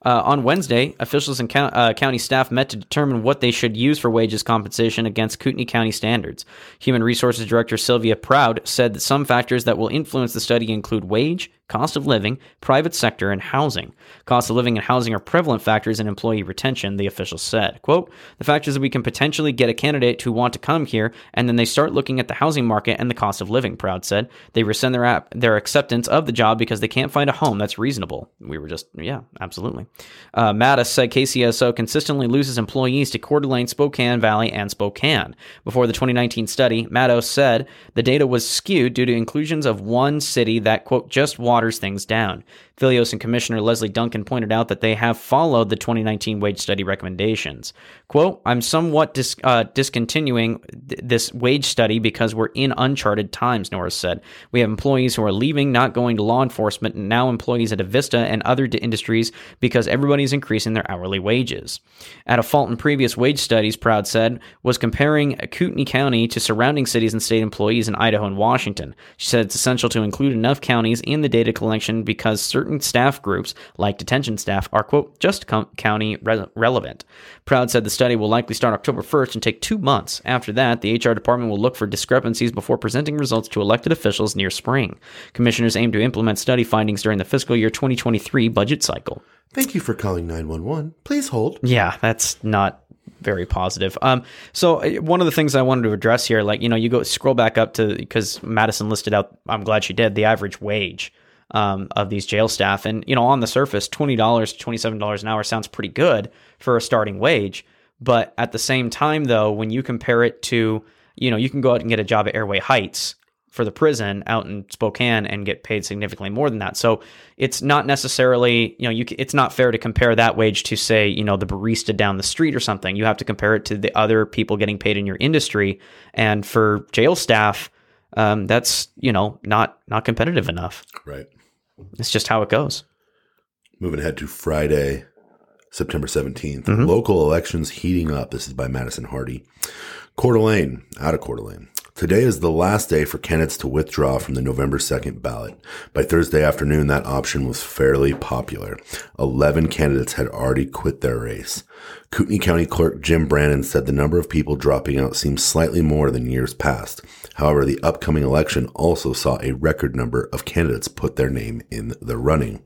Uh, on Wednesday, officials and count, uh, county staff met to determine what they should use for wages compensation against Kootenai County standards. Human Resources Director Sylvia Proud said that some factors that will influence the study include wage, cost of living, private sector, and housing. Cost of living and housing are prevalent factors in employee retention, the official said. Quote, the fact is that we can potentially get a candidate who want to come here, and then they start looking at the housing market and the cost of living, Proud said. They rescind their, app, their acceptance of the job because they can't find a home that's reasonable. We were just, yeah, absolutely. Uh, Mattis said K C S O consistently loses employees to Coeur d'Alene, Spokane Valley, and Spokane. Before the twenty nineteen study, Mattos said the data was skewed due to inclusions of one city that, quote, just waters things down. Filios and Commissioner Leslie Duncan pointed out that they have followed the twenty nineteen wage study recommendations. Quote, I'm somewhat dis- uh, discontinuing th- this wage study because we're in uncharted times, Norris said. We have employees who are leaving, not going to law enforcement, and now employees at Avista and other d- industries because everybody's increasing their hourly wages. At a fault in previous wage studies, Proud said, was comparing Kootenai County to surrounding cities and state employees in Idaho and Washington. She said it's essential to include enough counties in the data collection because certain staff groups, like detention staff, are, quote, just com- county re- relevant. Proud said the study will likely start October first and take two months. After that, the H R department will look for discrepancies before presenting results to elected officials near spring. Commissioners aim to implement study findings during the fiscal year twenty twenty-three budget cycle.
Thank you for calling nine one one. Please hold.
Yeah, that's not very positive. Um, so uh, one of the things I wanted to address here, like, you know, you go scroll back up to, because Madison listed out, I'm glad she did, the average wage um, of these jail staff. And, you know, on the surface, twenty dollars to twenty-seven dollars an hour sounds pretty good for a starting wage. But at the same time, though, when you compare it to, you know, you can go out and get a job at Airway Heights for the prison out in Spokane and get paid significantly more than that. So it's not necessarily, you know, you it's not fair to compare that wage to, say, you know, the barista down the street or something. You have to compare it to the other people getting paid in your industry. And for jail staff, um, that's, you know, not not competitive enough.
Right.
It's just how it goes.
Moving ahead to Friday, September seventeenth.
Mm-hmm.
Local elections heating up. This is by Madison Hardy. Coeur d'Alene, out of Coeur d'Alene. Today is the last day for candidates to withdraw from the November second ballot. By Thursday afternoon, that option was fairly popular. Eleven candidates had already quit their race. Kootenai County Clerk Jim Brannon said the number of people dropping out seems slightly more than years past. However, the upcoming election also saw a record number of candidates put their name in the running.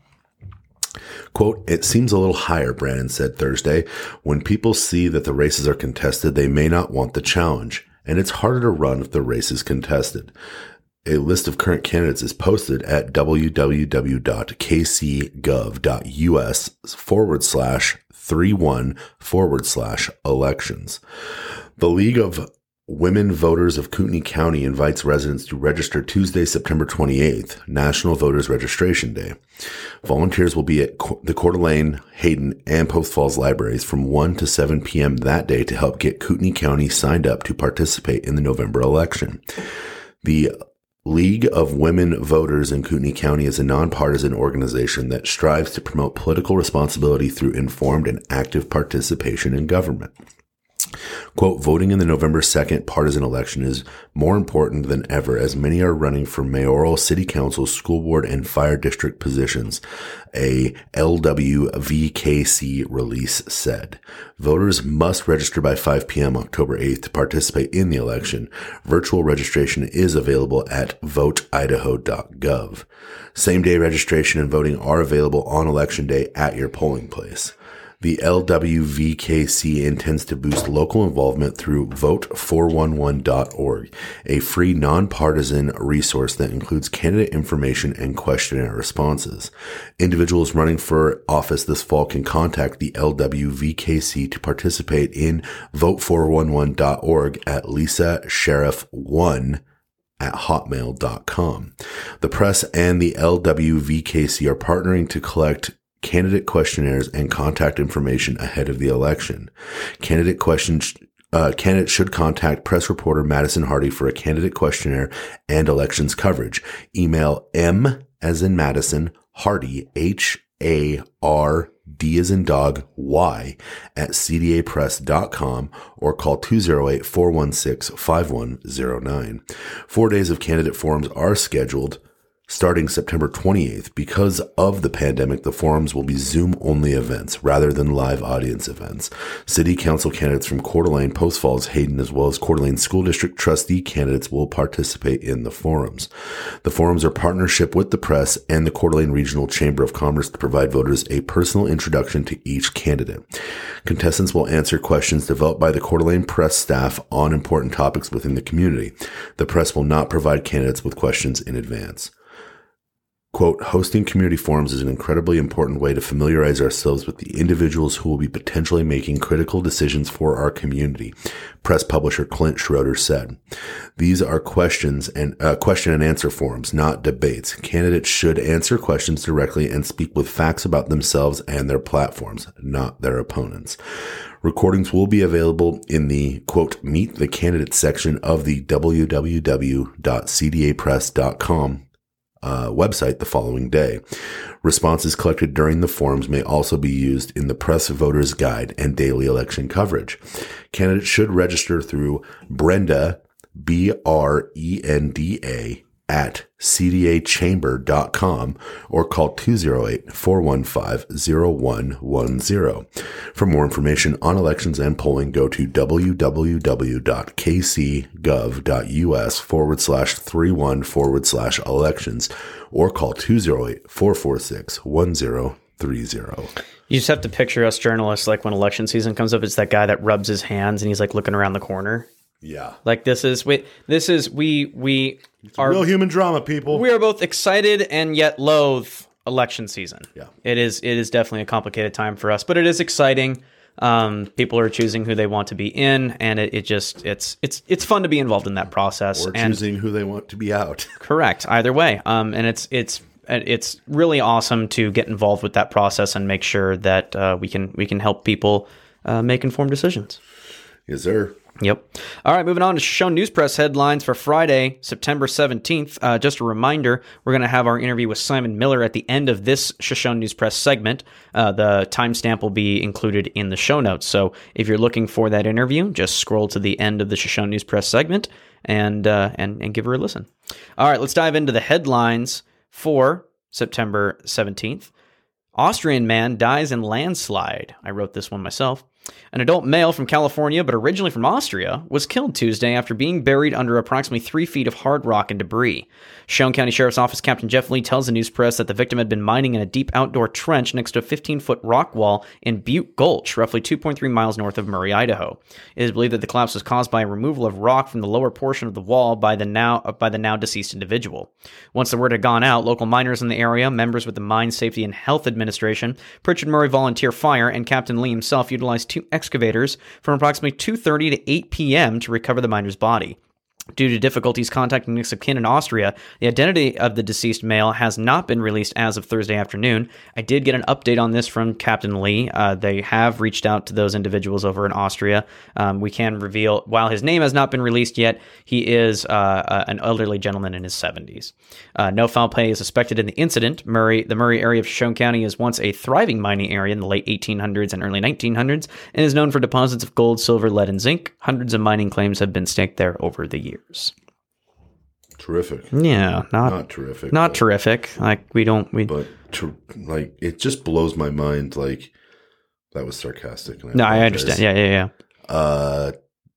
Quote, it seems a little higher, Brannon said Thursday. When people see that the races are contested, they may not want the challenge. And it's harder to run if the race is contested. A list of current candidates is posted at www.kcgov.us forward slash 31 forward slash elections. The League of Women Voters of Kootenai County invites residents to register Tuesday, September twenty-eighth, National Voters Registration Day. Volunteers will be at the Coeur d'Alene, Hayden, and Post Falls libraries from one to seven p.m. that day to help get Kootenai County signed up to participate in the November election. The League of Women Voters in Kootenai County is a nonpartisan organization that strives to promote political responsibility through informed and active participation in government. Quote, voting in the November second partisan election is more important than ever as many are running for mayoral, city council, school board, and fire district positions, a L W V K C release said. Voters must register by five p.m. October eighth to participate in the election. Virtual registration is available at vote idaho dot gov. Same-day registration and voting are available on Election Day at your polling place. The L W V K C intends to boost local involvement through vote four one one dot org, a free nonpartisan resource that includes candidate information and questionnaire responses. Individuals running for office this fall can contact the L W V K C to participate in vote four one one dot org at lisa sheriff one at hotmail dot com. The press and the L W V K C are partnering to collect candidate questionnaires and contact information ahead of the election. Candidate questions, uh, candidates should contact press reporter Madison Hardy for a candidate questionnaire and elections coverage. Email M as in Madison, Hardy, H A R D as in dog, Y at c d a press dot com or call two oh eight, four one six, five one oh nine. Four days of candidate forums are scheduled Starting September twenty-eighth, because of the pandemic, the forums will be Zoom-only events rather than live audience events. City Council candidates from Coeur d'Alene, Post Falls, Hayden, as well as Coeur d'Alene School District trustee candidates will participate in the forums. The forums are partnership with the press and the Coeur d'Alene Regional Chamber of Commerce to provide voters a personal introduction to each candidate. Contestants will answer questions developed by the Coeur d'Alene press staff on important topics within the community. The press will not provide candidates with questions in advance. Quote, hosting community forums is an incredibly important way to familiarize ourselves with the individuals who will be potentially making critical decisions for our community, press publisher Clint Schroeder said. These are questions and uh, question and answer forums, not debates. Candidates should answer questions directly and speak with facts about themselves and their platforms, not their opponents. Recordings will be available in the, quote, Meet the Candidates section of the w w w dot c d a press dot com Uh, website the following day. Responses collected during the forums may also be used in the Press Voters Guide and daily election coverage. Candidates should register through Brenda, B R E N D A, at c d a chamber dot com or call two oh eight, four one five, oh one one oh. For more information on elections and polling, go to w w w dot k c gov dot u s forward slash three one forward slash elections or call two oh eight, four four six, one oh three oh.
You just have to picture us journalists, like when election season comes up, it's that guy that rubs his hands and he's like looking around the corner.
Yeah.
Like this is we this is we we
it's are real human drama, people.
We are both excited and yet loathe election season.
Yeah.
It is it is definitely a complicated time for us, but it is exciting. Um, people are choosing who they want to be in, and it, it just it's it's it's fun to be involved in that process.
Or
and
choosing who they want to be out.
Correct. Either way. Um, and it's it's it's really awesome to get involved with that process and make sure that uh, we can we can help people uh, make informed decisions.
Yes, sir.
Yep. All right, moving on to Shoshone News Press headlines for Friday, September seventeenth. Uh, just a reminder, we're going to have our interview with Simon Miller at the end of this Shoshone News Press segment. Uh, the timestamp will be included in the show notes. So if you're looking for that interview, just scroll to the end of the Shoshone News Press segment and, uh, and, and give her a listen. All right, let's dive into the headlines for September seventeenth. Austrian man dies in landslide. I wrote this one myself. An adult male from California, but originally from Austria, was killed Tuesday after being buried under approximately three feet of hard rock and debris. Shoshone County Sheriff's Office Captain Jeff Lee tells the news press that the victim had been mining in a deep outdoor trench next to a fifteen-foot rock wall in Butte Gulch, roughly two point three miles north of Murray, Idaho. It is believed that the collapse was caused by a removal of rock from the lower portion of the wall by the now by the now deceased individual. Once the word had gone out, local miners in the area, members with the Mine Safety and Health Administration, Pritchard Murray Volunteer Fire, and Captain Lee himself utilized two excavators from approximately two thirty to eight p.m. to recover the miner's body. Due to difficulties contacting next of kin in Austria, the identity of the deceased male has not been released as of Thursday afternoon. I did get an update on this from Captain Lee. Uh, they have reached out to those individuals over in Austria. Um, we can reveal, while his name has not been released yet, he is uh, uh, an elderly gentleman in his seventies. Uh, no foul play is suspected in the incident. Murray, the Murray area of Shoshone County is once a thriving mining area in the late eighteen hundreds and early nineteen hundreds and is known for deposits of gold, silver, lead, and zinc. Hundreds of mining claims have been staked there over the years.
Terrific.
Yeah, not,
not terrific.
Not
but,
terrific. Like we don't. We
but ter- like it just blows my mind. Like that was sarcastic. And I
no,
apologize.
I understand. Yeah, yeah, yeah.
Uh,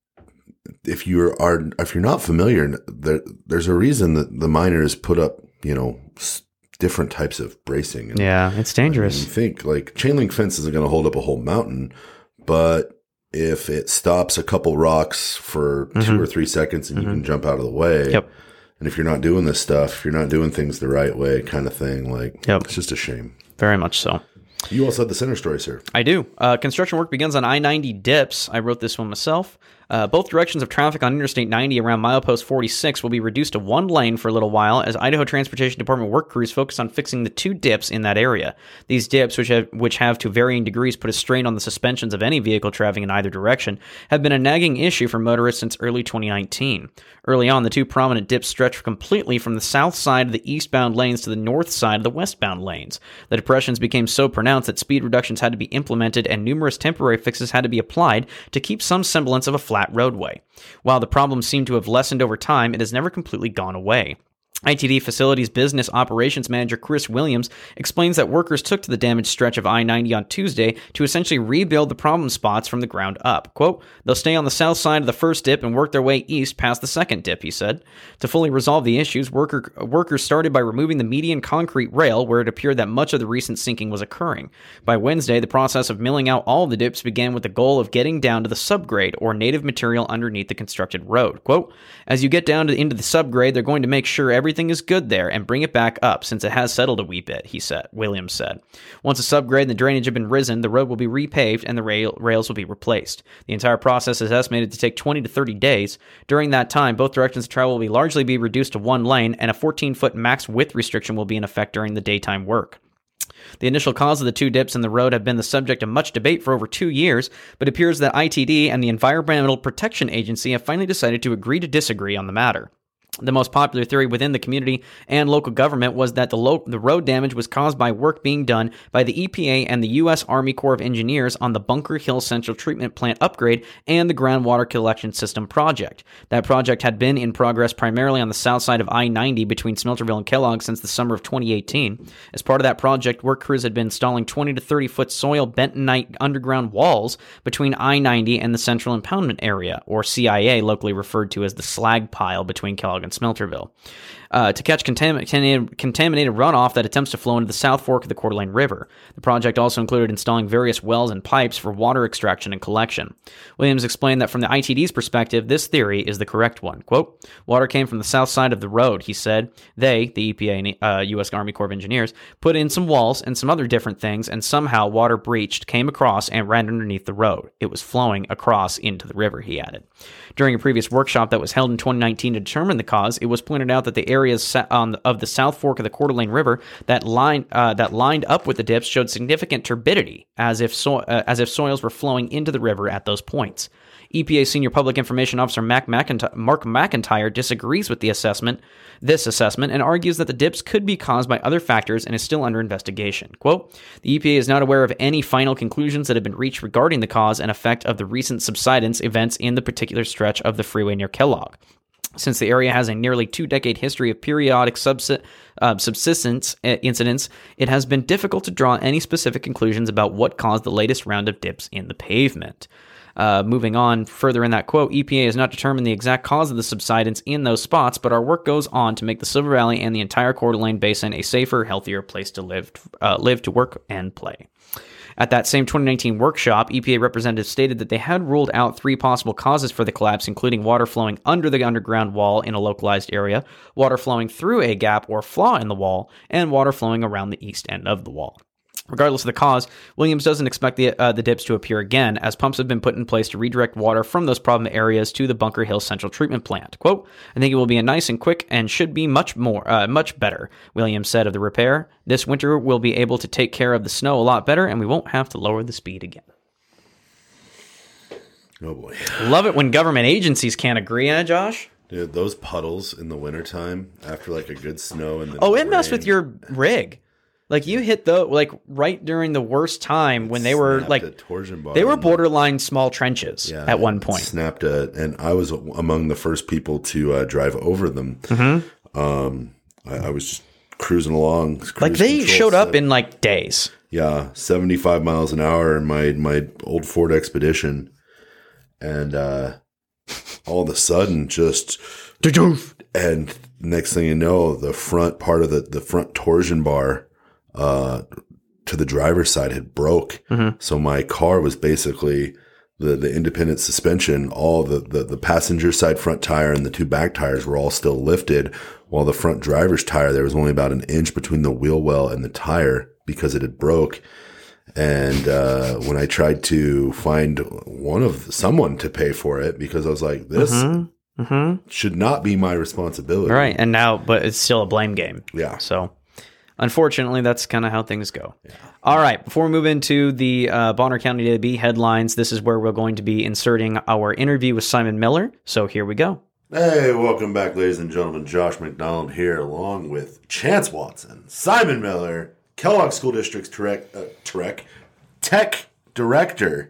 if you are, if you're not familiar, there, there's a reason that the miners put up, you know, s- different types of bracing. And,
yeah, it's dangerous.
I mean, you think like chain link fence isn't going to hold up a whole mountain, but if it stops a couple rocks for mm-hmm. two or three seconds and mm-hmm. you can jump out of the way.
Yep.
And if you're not doing this stuff, if you're not doing things the right way kind of thing, like
yep.
it's just a shame.
Very much so.
You also had the center story, sir.
I do. Uh, construction work begins on I ninety dips. I wrote this one myself. Uh, both directions of traffic on Interstate ninety around milepost forty-six will be reduced to one lane for a little while as Idaho Transportation Department work crews focus on fixing the two dips in that area. These dips, which have, which have to varying degrees put a strain on the suspensions of any vehicle traveling in either direction, have been a nagging issue for motorists since early twenty nineteen. Early on, the two prominent dips stretched completely from the south side of the eastbound lanes to the north side of the westbound lanes. The depressions became so pronounced that speed reductions had to be implemented and numerous temporary fixes had to be applied to keep some semblance of a flat roadway. While the problem seemed to have lessened over time, it has never completely gone away. I T D Facilities Business Operations Manager Chris Williams explains that workers took to the damaged stretch of I ninety on Tuesday to essentially rebuild the problem spots from the ground up. Quote, they'll stay on the south side of the first dip and work their way east past the second dip, he said. To fully resolve the issues, worker, workers started by removing the median concrete rail where it appeared that much of the recent sinking was occurring. By Wednesday, the process of milling out all of the dips began with the goal of getting down to the subgrade, or native material underneath the constructed road. Quote, as you get down to, into the subgrade, they're going to make sure everything Everything is good there and bring it back up since it has settled a wee bit, he said. Williams said. Once a subgrade and the drainage have been risen, the road will be repaved and the rail, rails will be replaced. The entire process is estimated to take twenty to thirty days. During that time, both directions of travel will be largely be reduced to one lane, and a fourteen-foot max width restriction will be in effect during the daytime work. The initial cause of the two dips in the road have been the subject of much debate for over two years, but it appears that I T D and the Environmental Protection Agency have finally decided to agree to disagree on the matter. The most popular theory within the community and local government was that the, lo- the road damage was caused by work being done by the E P A and the U S Army Corps of Engineers on the Bunker Hill Central Treatment Plant upgrade and the groundwater collection system project. That project had been in progress primarily on the south side of I ninety between Smelterville and Kellogg since the summer of twenty eighteen. As part of that project, work crews had been installing twenty to thirty foot soil bentonite underground walls between I ninety and the Central Impoundment Area, or C I A, locally referred to as the slag pile between Kellogg and Smelterville, uh, to catch contaminated, contaminated runoff that attempts to flow into the South Fork of the Coeur d'Alene River. The project also included installing various wells and pipes for water extraction and collection. Williams explained that from the I T D's perspective, this theory is the correct one. Quote, water came from the south side of the road, he said. They, the E P A and uh, U S Army Corps of Engineers, put in some walls and some other different things, and somehow water breached, came across, and ran underneath the road. It was flowing across into the river, he added. During a previous workshop that was held in twenty nineteen to determine the cause, it was pointed out that the areas on the, of the South Fork of the Coeur d'Alene River that lined uh, that lined up with the dips showed significant turbidity, as if so, uh, as if soils were flowing into the river at those points. E P A Senior Public Information Officer Mac McIntyre, Mark McIntyre disagrees with the assessment, this assessment, and argues that the dips could be caused by other factors and is still under investigation. Quote, the E P A is not aware of any final conclusions that have been reached regarding the cause and effect of the recent subsidence events in the particular stretch of the freeway near Kellogg. Since the area has a nearly two-decade history of periodic subsi- uh, subsistence uh, incidents, it has been difficult to draw any specific conclusions about what caused the latest round of dips in the pavement. Uh, moving on further in that quote, E P A has not determined the exact cause of the subsidence in those spots, but our work goes on to make the Silver Valley and the entire Coeur d'Alene Basin a safer, healthier place to live, uh, live to work, and play. At that same twenty nineteen workshop, E P A representatives stated that they had ruled out three possible causes for the collapse, including water flowing under the underground wall in a localized area, water flowing through a gap or flaw in the wall, and water flowing around the east end of the wall. Regardless of the cause, Williams doesn't expect the uh, the dips to appear again, as pumps have been put in place to redirect water from those problem areas to the Bunker Hill Central Treatment Plant. Quote, I think it will be a nice and quick and should be much more, uh, much better, Williams said of the repair. This winter we'll be able to take care of the snow a lot better, and we won't have to lower the speed again.
Oh boy.
Love it when government agencies can't agree, eh, Josh?
Dude, those puddles in the wintertime after like a good snow and then
Oh, it
rain,
messed with your rig. Like, you hit the, like, right during the worst time when they were, like,
a torsion bar
they were borderline small trenches
yeah,
at one point.
Snapped a, and I was among the first people to uh, drive over them.
Mm-hmm.
Um, I, I was just cruising along.
Like, they showed up in, like, days.
Yeah, seventy-five miles an hour in my, my old Ford Expedition. And uh, all of a sudden, just... and next thing you know, the front part of the, the front torsion bar... Uh, to the driver's side had broke. Mm-hmm. So my car was basically the, the independent suspension, all the, the, the passenger side front tire and the two back tires were all still lifted, while the front driver's tire, there was only about an inch between the wheel well and the tire because it had broke. And, uh, when I tried to find one of someone to pay for it, because I was like, this mm-hmm. Mm-hmm. should not be my responsibility.
Right. And now, but it's still a blame game.
Yeah.
So, unfortunately, that's kind of how things go. Yeah. All right. Before we move into the uh, Bonner County Daily Bee headlines, this is where we're going to be inserting our interview with Simon Miller. So here we go.
Hey, welcome back, ladies and gentlemen. Josh McDonald here, along with Chance Watson, Simon Miller, Kellogg School District's Tech, uh, Tech, Tech Director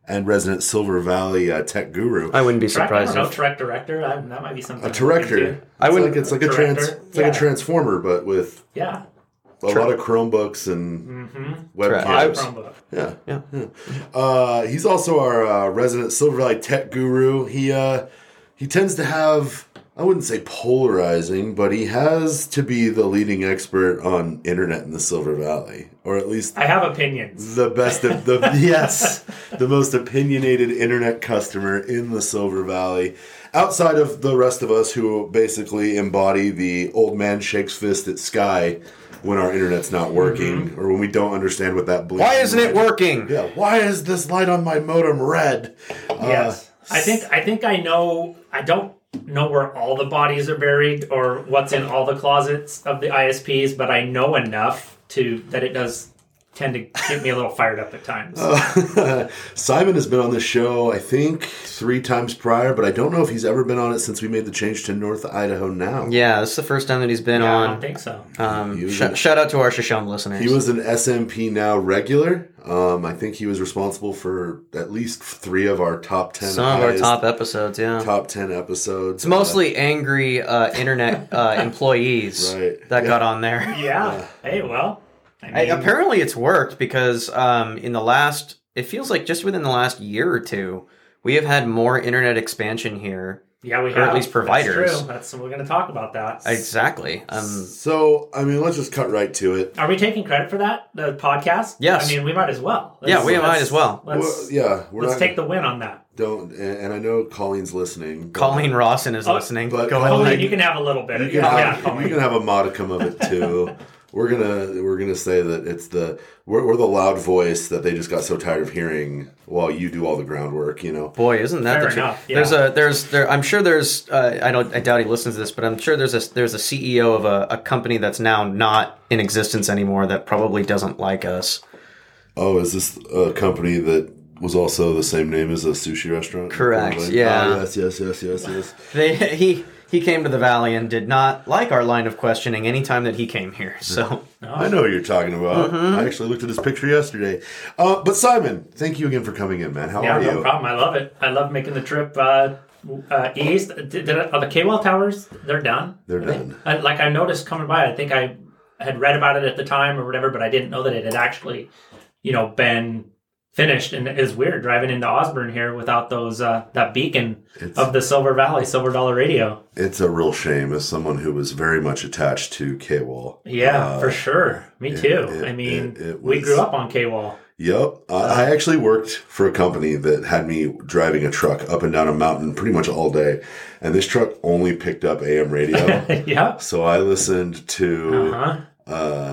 and resident Silver Valley uh, tech guru.
I wouldn't be
Trek,
surprised.
I don't know,
If,
Trek Director. I, that might be something.
A
to look
Director.
into.
It's
I wouldn't-
like it's like a trans,
Director,
it's like
yeah.
a transformer, but with
Yeah.
a lot of Chromebooks and
Mm-hmm.
webcams.
Chromebook.
Yeah,
yeah.
yeah. Uh, he's also our uh, resident Silver Valley tech guru. He uh, he tends to have, I wouldn't say polarizing, but he has to be the leading expert on internet in the Silver Valley, or at least
I have opinions.
the best of the yes, the most opinionated internet customer in the Silver Valley. Outside of the rest of us who basically embody the old man shakes fist at sky when our internet's not working, or when we don't understand what that blinking
Why isn't it
light-
working?
Yeah, why is this light on my modem red?
Yes.
Uh,
I think I think I know I don't know where all the bodies are buried or what's in all the closets of the I S Ps, but I know enough to that it does tend to get me a little fired up at times.
Uh, Simon has been on the show, I think, three times prior, but I don't know if he's ever been on it since we made the change to North Idaho now.
Yeah, this is the first time that he's been
Yeah, I
on.
don't think so.
Um,
He was
sh-
in-
shout out to our Shoshone listeners.
He was an S M P Now regular. Um, I think he was responsible for at least three of our top ten.
Some of our
highest-
top episodes, yeah.
top ten episodes.
It's mostly angry uh, internet uh, employees
Right.
that
Yeah.
got on there.
Yeah. Hey, well, I
I,
mean,
apparently it's worked because um, in the last, it feels like just within the last year or two, we have had more internet expansion here.
yeah, we
or
have
at least providers.
That's true. That's we're going to talk about that.
Exactly. Um,
So, I mean, let's just cut right to it.
Are we taking credit for that? The podcast?
Yes.
I mean, we might as well.
Yeah, we
let's-
might as well.
Let's,
Well, yeah, we're
let's
not,
take the win on that.
don't, and, and I know Colleen's listening. but-
Colleen Rawson is
Oh,
listening.
but
Go
Colleen-
ahead.
Colleen, you can have a little bit.
You can,
Oh,
have,
yeah, Colleen.
you can have a modicum of it too. We're gonna we're gonna say that it's the we're, we're the loud voice that they just got so tired of hearing while you do all the groundwork. You know.
Boy, isn't that
Fair
the truth?
enough, yeah.
There's a there's there. I'm sure there's. Uh, I don't. I doubt he listens to this, but I'm sure there's a there's a C E O of a, a company that's now not in existence anymore that probably doesn't like us.
Oh, is this a company that was also the same name as a sushi restaurant?
Correct,
Probably.
yeah.
Oh, yes, yes, yes, yes, yes.
They he he came to the valley and did not like our line of questioning any time that he came here. So
I know what you're talking about.
Mm-hmm.
I actually looked at his picture yesterday. Uh, but Simon, thank you again for coming in, man. How
Yeah,
are
no
you?
problem. I love it. I love making the trip uh, uh, east. Did, did, are the K W L towers? They're done.
They're
Are they?
done.
I, like I noticed coming by. I think I had read about it at the time or whatever, but I didn't know that it had actually, you know, been finished. And it's weird driving into Osborne here without those uh, that beacon
It's-
of the Silver Valley Silver Dollar Radio.
It's a real shame as someone who was very much attached to K W A L.
Yeah,
Uh,
for sure. Me
it-
too.
it-
I mean,
it- it
we
was-
grew up on K W A L.
Yep. Uh, I actually worked for a company that had me driving a truck up and down a mountain pretty much all day. And this truck only picked up A M radio.
Yeah.
So I listened to
Uh-huh.
uh,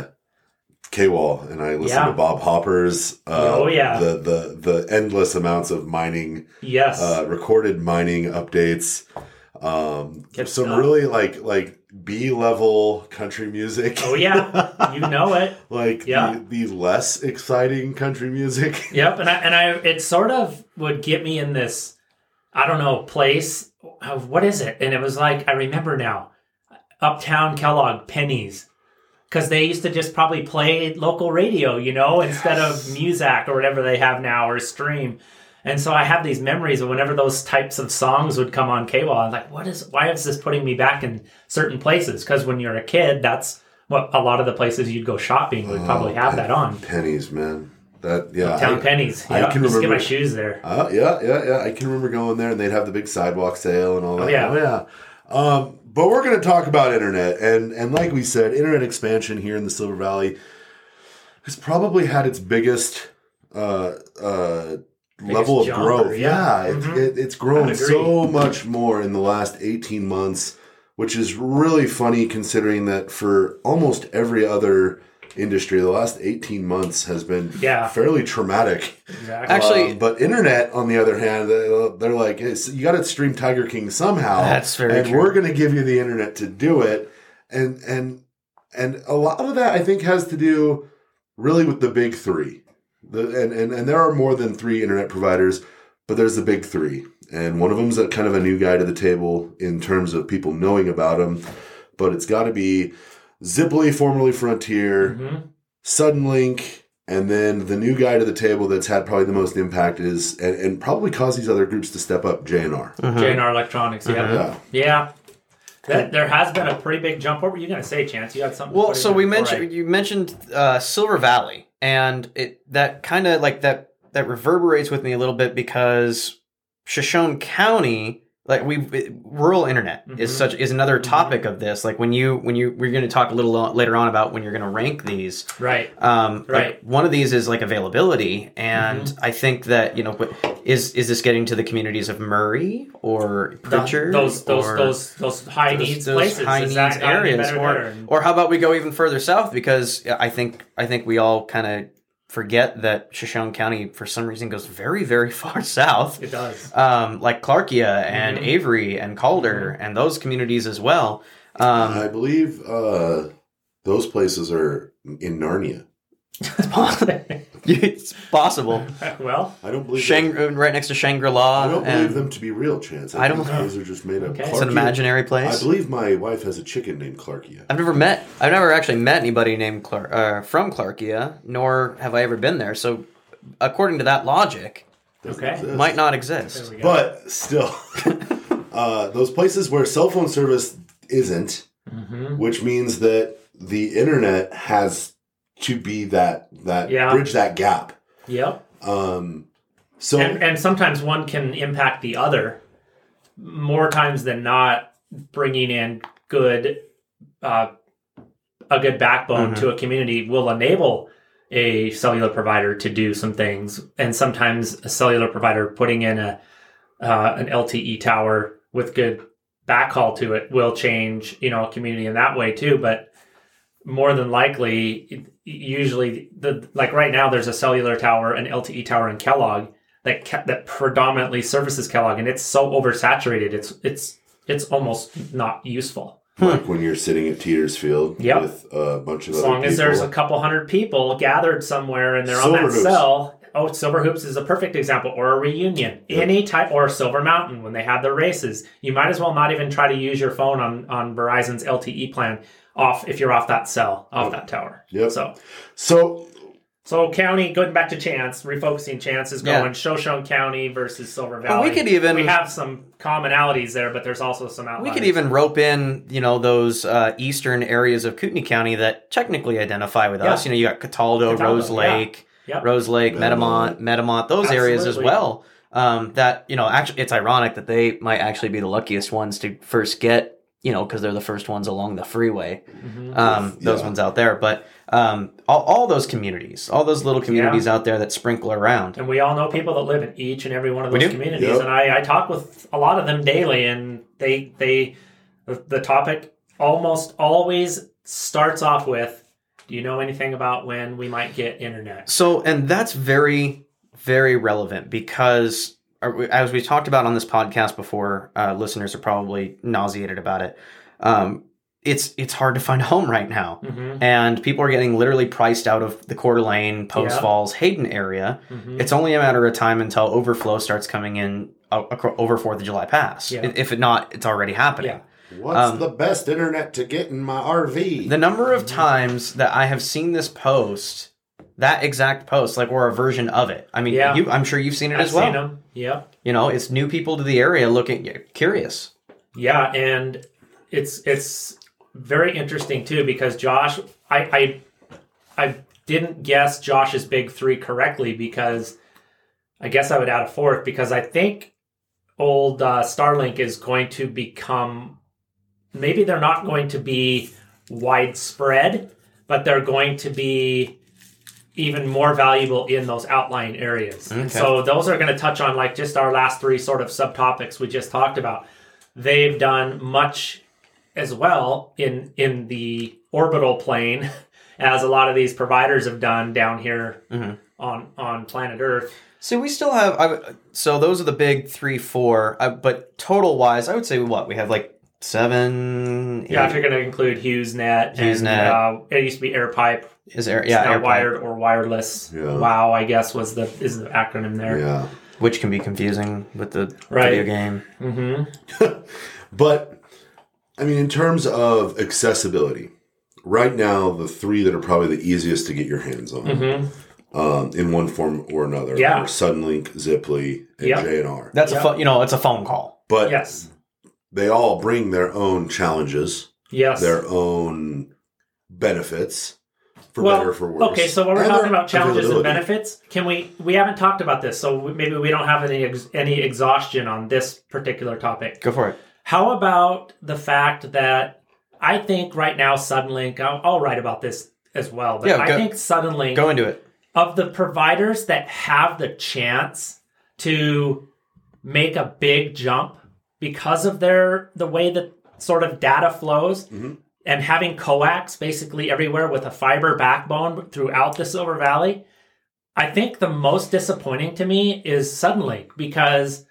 K W A L and I listened
Yeah.
to Bob Hopper's uh,
Oh, yeah.
the, the, the endless amounts of mining,
Yes.
uh, recorded mining updates. Um,
Good
some
stuff.
really like like B level country music.
Oh, yeah. You know it.
like
Yeah.
the, the less exciting country music.
Yep, and I and I it sort of would get me in this, I don't know, place of what is it? And it was like I remember now, Uptown Kellogg pennies, because they used to just probably play local radio, you know, instead of Muzak or whatever they have now or Stream. And so I have these memories of whenever those types of songs would come on K W A L. I'm like, what is? Why is this putting me back in certain places? Because when you're a kid, that's what a lot of the places you'd go shopping would probably have that on.
Pennies, man. That yeah.
Town
I-
pennies.
I
Yeah,
can
just get
remember-
my shoes there.
Uh, yeah, yeah, yeah. I can remember going there and they'd have the big sidewalk sale and all that.
Oh, yeah.
Oh, yeah. Um, but we're going to talk about internet. And, and like we said, internet expansion here in the Silver Valley has probably had its biggest uh, uh, level of
jumper,
growth.
yeah.
Yeah,
Mhm.
it, it, it's grown
I'd agree.
so much more in the last eighteen months, which is really funny considering that for almost every other industry, the last eighteen months has been
Yeah.
fairly traumatic.
Exactly.
Actually-
Um, but internet, on the other hand, they're, they're like, it's, you got to stream Tiger King somehow.
That's very
and
true.
we're going to give you the internet to do it. And and and a lot of that, I think, has to do really with the big three. The and, and, and there are more than three internet providers, but there's the big three. And one of them's a kind of a new guy to the table in terms of people knowing about him. But it's got to be Ziply, formerly Frontier,
Mhm.
Suddenlink, And then the new guy to the table that's had probably the most impact is, and, and probably caused these other groups to step up, J and R.
Mm-hmm. J and R Electronics, yeah.
Yeah.
Yeah. That, there has been a pretty big jump. What were you going to say, Chance? You had something.
Well, so we mentioned
I...
you mentioned uh, Silver Valley, and it that kind of like that that reverberates with me a little bit because Shoshone County, like we it, rural internet mm-hmm. is such is another topic mm-hmm. of this. Like when you when you we're going to talk a little later on about when you're going to rank these,
right?
Um,
right.
Like one of these is like availability, and mm-hmm. I think that you know, is is this getting to the communities of Murray or Pritchard,
the, those those
or
those those high
those,
needs
those
places,
high needs areas, or or how about we go even further south? Because I think I think we all kind of forget that Shoshone County, for some reason, goes very, very far south.
It does.
Um, like Clarkia and mm-hmm. Avery and Calder mm-hmm. and those communities as well. Um,
I believe uh, those places are in Narnia.
It's possible. It's possible.
Well,
I don't believe
Shang- right next to Shangri-La.
I don't believe them to be real, Chance. I,
I don't
think
know.
Those are just made up.
Okay.
It's an imaginary place.
I believe my wife has a chicken named Clarkia.
I've never met. I've never actually met anybody named Clar- uh, from Clarkia, nor have I ever been there. So, according to that logic,
okay,
exist.
Might not exist.
But still, uh, those places where cell phone service isn't, mm-hmm. which means that the internet has to be that that
yeah.
bridge that gap.
Yep.
Um, so
and, and sometimes one can impact the other more times than not, bringing in good uh, a good backbone mm-hmm. to a community will enable a cellular provider to do some things. And sometimes a cellular provider putting in a uh, an L T E tower with good backhaul to it will change, you know, a community in that way too. But more than likely, usually, the like right now, there's a cellular tower, an L T E tower in Kellogg that that predominantly services Kellogg, and it's so oversaturated, it's it's it's almost not useful.
Like when you're sitting at Teeters Field
yep.
with a bunch of
as
other
long as
people.
there's a couple hundred people gathered somewhere and they're
Silver
on that
Hoops.
cell. Oh, Silver Hoops is a perfect example, or a reunion. Yep. Any type, or Silver Mountain when they have their races. You might as well not even try to use your phone on on Verizon's L T E plan. Off if you're off that cell, off that tower.
Yep.
So,
so,
so county. Going back to Chance, refocusing Chance is going
yeah.
Shoshone County versus Silver Valley.
Well, we could even
we have some commonalities there, but there's also some outliers.
We could even rope in, you know, those uh, eastern areas of Kootenai County that technically identify with
yeah.
us. You know, you got Cataldo,
Cataldo
Rose Lake,
yeah. Yep.
Rose Lake, Metamont, Metamont, those
Absolutely.
areas as well. Um, that you know, actually, it's ironic that they might actually be the luckiest ones to first get. You know, because they're the first ones along the freeway, mm-hmm. um, those
yeah.
ones out there. But um, all, all those communities, all those little communities yeah. out there that sprinkle around.
And we all know people that live in each and every one of those communities.
Yep.
And I, I talk with a lot of them daily, and they, they, the, the topic almost always starts off with, do you know anything about when we might get internet?
So, and that's very, very relevant because... as we talked about on this podcast before, uh, listeners are probably nauseated about it. Um, it's it's hard to find a home right now, mm-hmm. and people are getting literally priced out of the Coeur d'Alene, Post
yeah.
Falls, Hayden area.
Mm-hmm.
It's only a matter of time until overflow starts coming in uh, over Fourth of July Pass.
Yeah.
If it not, it's already happening.
Yeah.
What's um, the best internet to get in my R V?
The number of times that I have seen this post. That exact post, like, or a version of it. I mean,
yeah.
you, I'm sure you've seen it
I've
as well.
Seen them. Yep.
You know, it's new people to the area looking curious.
Yeah, and it's it's very interesting too because Josh, I I, I didn't guess Josh's big three correctly because I guess I would add a fourth because I think old uh, Starlink is going to become. Maybe they're not going to be widespread, but they're going to be even more valuable in those outlying areas.
Okay.
And so those are going to touch on like just our last three sort of subtopics we just talked about. They've done much as well in in the orbital plane as a lot of these providers have done down here mm-hmm. on, on planet Earth.
So we still have, I, so those are the big three, four, uh, but total wise, I would say what? We have like seven,
Yeah,
eight.
if you're going to include HughesNet.
HughesNet.
And, uh, it used to be AirPipe.
Is there, yeah,
it's now
AirPipe.
wired or wireless.
Yeah.
WOW, I guess, was the is the acronym there.
Yeah.
Which can be confusing with the
right.
video game.
Mm-hmm.
But, I mean, in terms of accessibility, right now, the three that are probably the easiest to get your hands on.
Mm-hmm.
um, in one form or another.
Yeah.
Or Suddenlink, Ziply, and
Yep.
J N R.
That's
Yep.
a phone, you know, it's a phone call.
But
Yes.
they all bring their own challenges,
Yes.
their own benefits, for
well,
better or for worse.
Okay, so when we're
and
talking
their
about challenges and
availability.
benefits, can we? We haven't talked about this, so we- maybe we don't have any ex, any exhaustion on this particular topic.
Go for it.
How about the fact that I think right now Suddenlink, I'll, I'll write about this as well, but
Yeah,
I
go-
think Suddenlink,
Go into it.
of the providers that have the chance to make a big jump because of their the way that sort of data flows,
Mm-hmm.
and having coax basically everywhere with a fiber backbone throughout the Silver Valley, I think the most disappointing to me is Suddenlink, because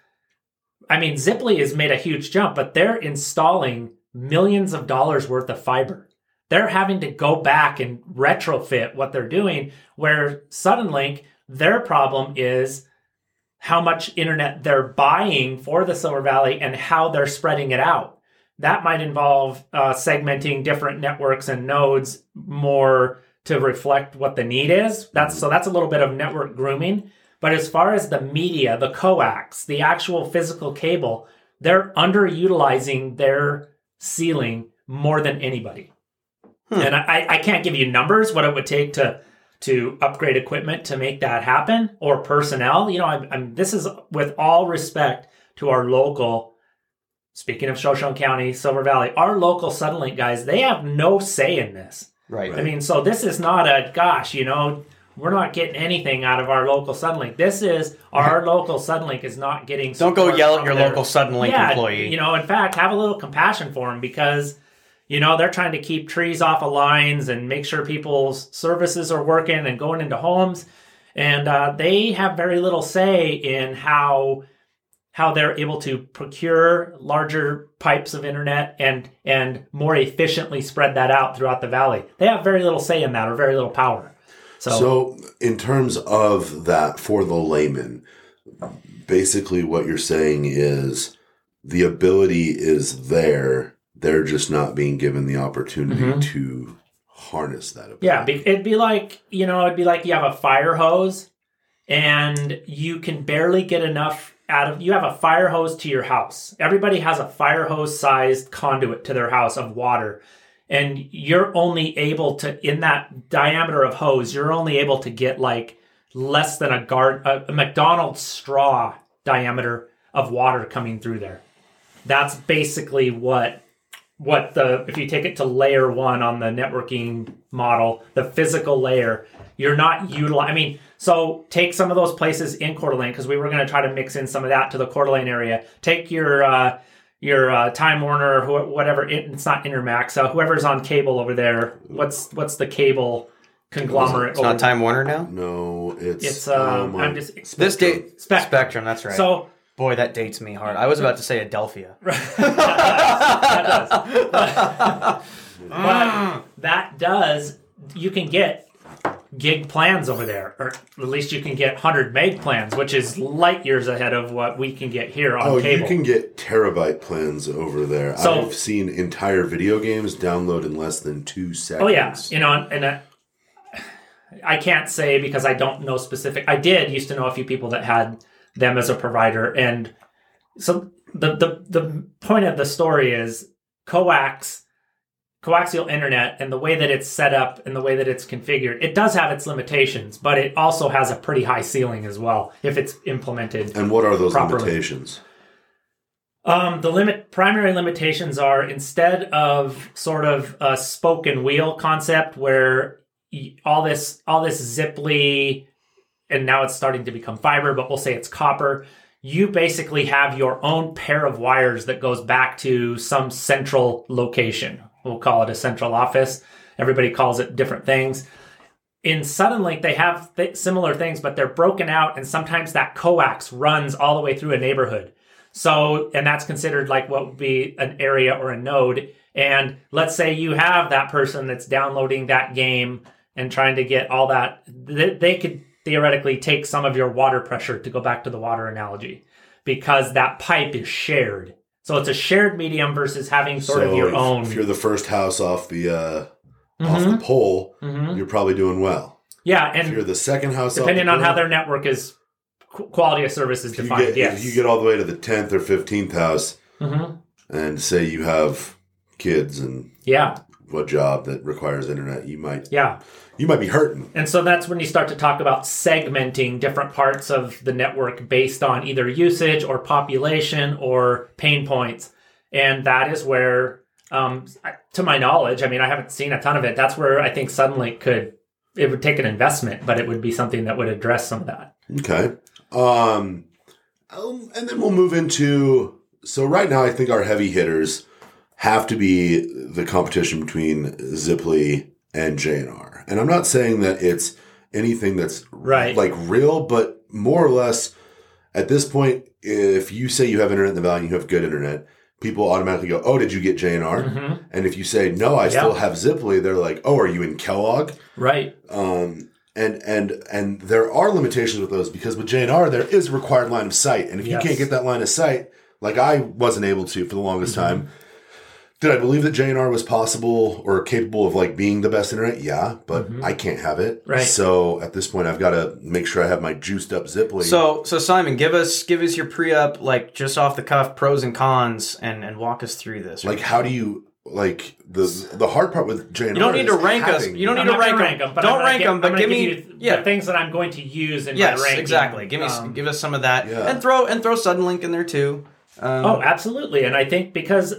I mean, Ziply has made a huge jump, but they're installing millions of dollars worth of fiber. They're having to go back and retrofit what they're doing, where Suddenlink, their problem is how much internet they're buying for the Silver Valley and how they're spreading it out. That might involve uh, segmenting different networks and nodes more to reflect what the need is. That's so that's a little bit of network grooming. But as far as the media, the coax, the actual physical cable, they're underutilizing their ceiling more than anybody. Hmm. And I, I can't give you numbers, what it would take to to upgrade equipment to make that happen, or personnel. You know, I'm, I'm, this is with all respect to our local, speaking of Shoshone County, Silver Valley, our local Suddenlink guys, they have no say in this.
Right.
I mean, so this is not a, gosh, you know, we're not getting anything out of our local Suddenlink. This is, our local Suddenlink is not getting
Don't go
support
yell at
from
your
their-
local Suddenlink
yeah,
employee.
You know, in fact, have a little compassion for them, because, you know, they're trying to keep trees off of lines and make sure people's services are working and going into homes. And uh, they have very little say in how how they're able to procure larger pipes of internet and and more efficiently spread that out throughout the valley. They have very little say in that, or very little power. So,
So, in terms of that for the layman, basically what you're saying is the ability is there. They're just not being given the opportunity
Mhm.
to harness that ability.
yeah, be- it'd be like, you know, it'd be like you have a fire hose and you can barely get enough out of, you have a fire hose to your house. Everybody has a fire hose sized conduit to their house of water. And you're only able to, in that diameter of hose, you're only able to get like less than a guard, a, a McDonald's straw diameter of water coming through there. That's basically what, what the, if you take it to layer one on the networking model, the physical layer, you're not utilizing, I mean, so take some of those places in Coeur d'Alene, because we were going to try to mix in some of that to the Coeur d'Alene area. Take your, uh, your uh, Time Warner, or wh- whatever, it, it's not Intermax, uh, whoever's on cable over there. What's what's the cable conglomerate?
It's not Time Warner now?
No, it's
It's,
oh
um,
my-
I'm just,
This date.
Spectrum.
Spectrum, that's right.
So,
Boy, that dates me hard. I was about to say Adelphia.
that does. But, but that does, you can get gig plans over there, or at least you can get one hundred meg plans, which is light years ahead of what we can get here on
Oh,
cable.
you can get terabyte plans over there.
So-
I've seen entire video games download in less than two seconds.
Oh yeah, you know, and uh, I can't say because I don't know specific. I did used to know a few people that had them as a provider, and so the the the point of the story is coax, coaxial internet, and the way that it's set up and the way that it's configured. It does have its limitations, but it also has a pretty high ceiling as well if it's implemented.
And what are those
properly.
limitations?
Um, the limit primary limitations are, instead of sort of a spoken wheel concept where y- all this all this Ziply, and now it's starting to become fiber, but we'll say it's copper. You basically have your own pair of wires that goes back to some central location. We'll call it a central office. Everybody calls it different things. In Suddenlink, they have th- similar things, but they're broken out, and sometimes that coax runs all the way through a neighborhood. So, and that's considered like what would be an area or a node. And let's say you have that person that's downloading that game and trying to get all that, they, they could theoretically take some of your water pressure, to go back to the water analogy, because that pipe is shared. So it's a shared medium versus having sort
so
of your
if,
own.
If you're the first house off the uh,
Mhm.
off the pole,
Mhm.
you're probably doing well.
Yeah,
If you're
and
the second house,
depending
off
on
the
how
curb,
their network is, qu- quality of service is
if you
defined.
get,
yes.
if you get all the way to the tenth or fifteenth house,
Mhm.
and say you have kids and
Yeah,
a job that requires internet, you might
yeah.
you might be hurting.
And so that's when you start to talk about segmenting different parts of the network based on either usage or population or pain points. And that is where, um, to my knowledge, I mean, I haven't seen a ton of it. That's where I think Suddenlink could, it would take an investment, but it would be something that would address some of that.
Okay. Um, um, and then we'll move into, so right now I think our heavy hitters have to be the competition between Ziply and J N R. And I'm not saying that it's anything that's
Right.
like real, but more or less at this point, if you say you have internet in the valley and you have good internet, people automatically go, oh, did you get J N R?
Mm-hmm.
And if you say, no, I
Yeah.
still have Ziply, they're like, oh, are you in Kellogg?
Right.
Um, and and and there are limitations with those because with J N R, there is a required line of sight. And if
Yes.
you can't get that line of sight, like I wasn't able to for the longest
Mm-hmm.
time, did I believe that J N R was possible or capable of like being the best internet? Yeah, but I can't have it.
Mm-hmm. Right.
So at this point, I've got to make sure I have my juiced up Ziply.
So, so Simon, give us give us your pre-up, like just off the cuff, pros and cons, and and walk us through this.
like, how do you like the the hard part with J N R?
You don't need to
is
rank us.
having-
You don't
I'm
need to
not gonna
rank them.
but
Don't
I'm gonna
rank
gi-
them, but
I'm gonna
give me
you
yeah.
the things that I'm going to use in
Yes,
my ranking.
exactly. Give me
Um,
give us some of that,
yeah.
and throw and throw Suddenlink in there too. Um,
Oh, absolutely. And I think because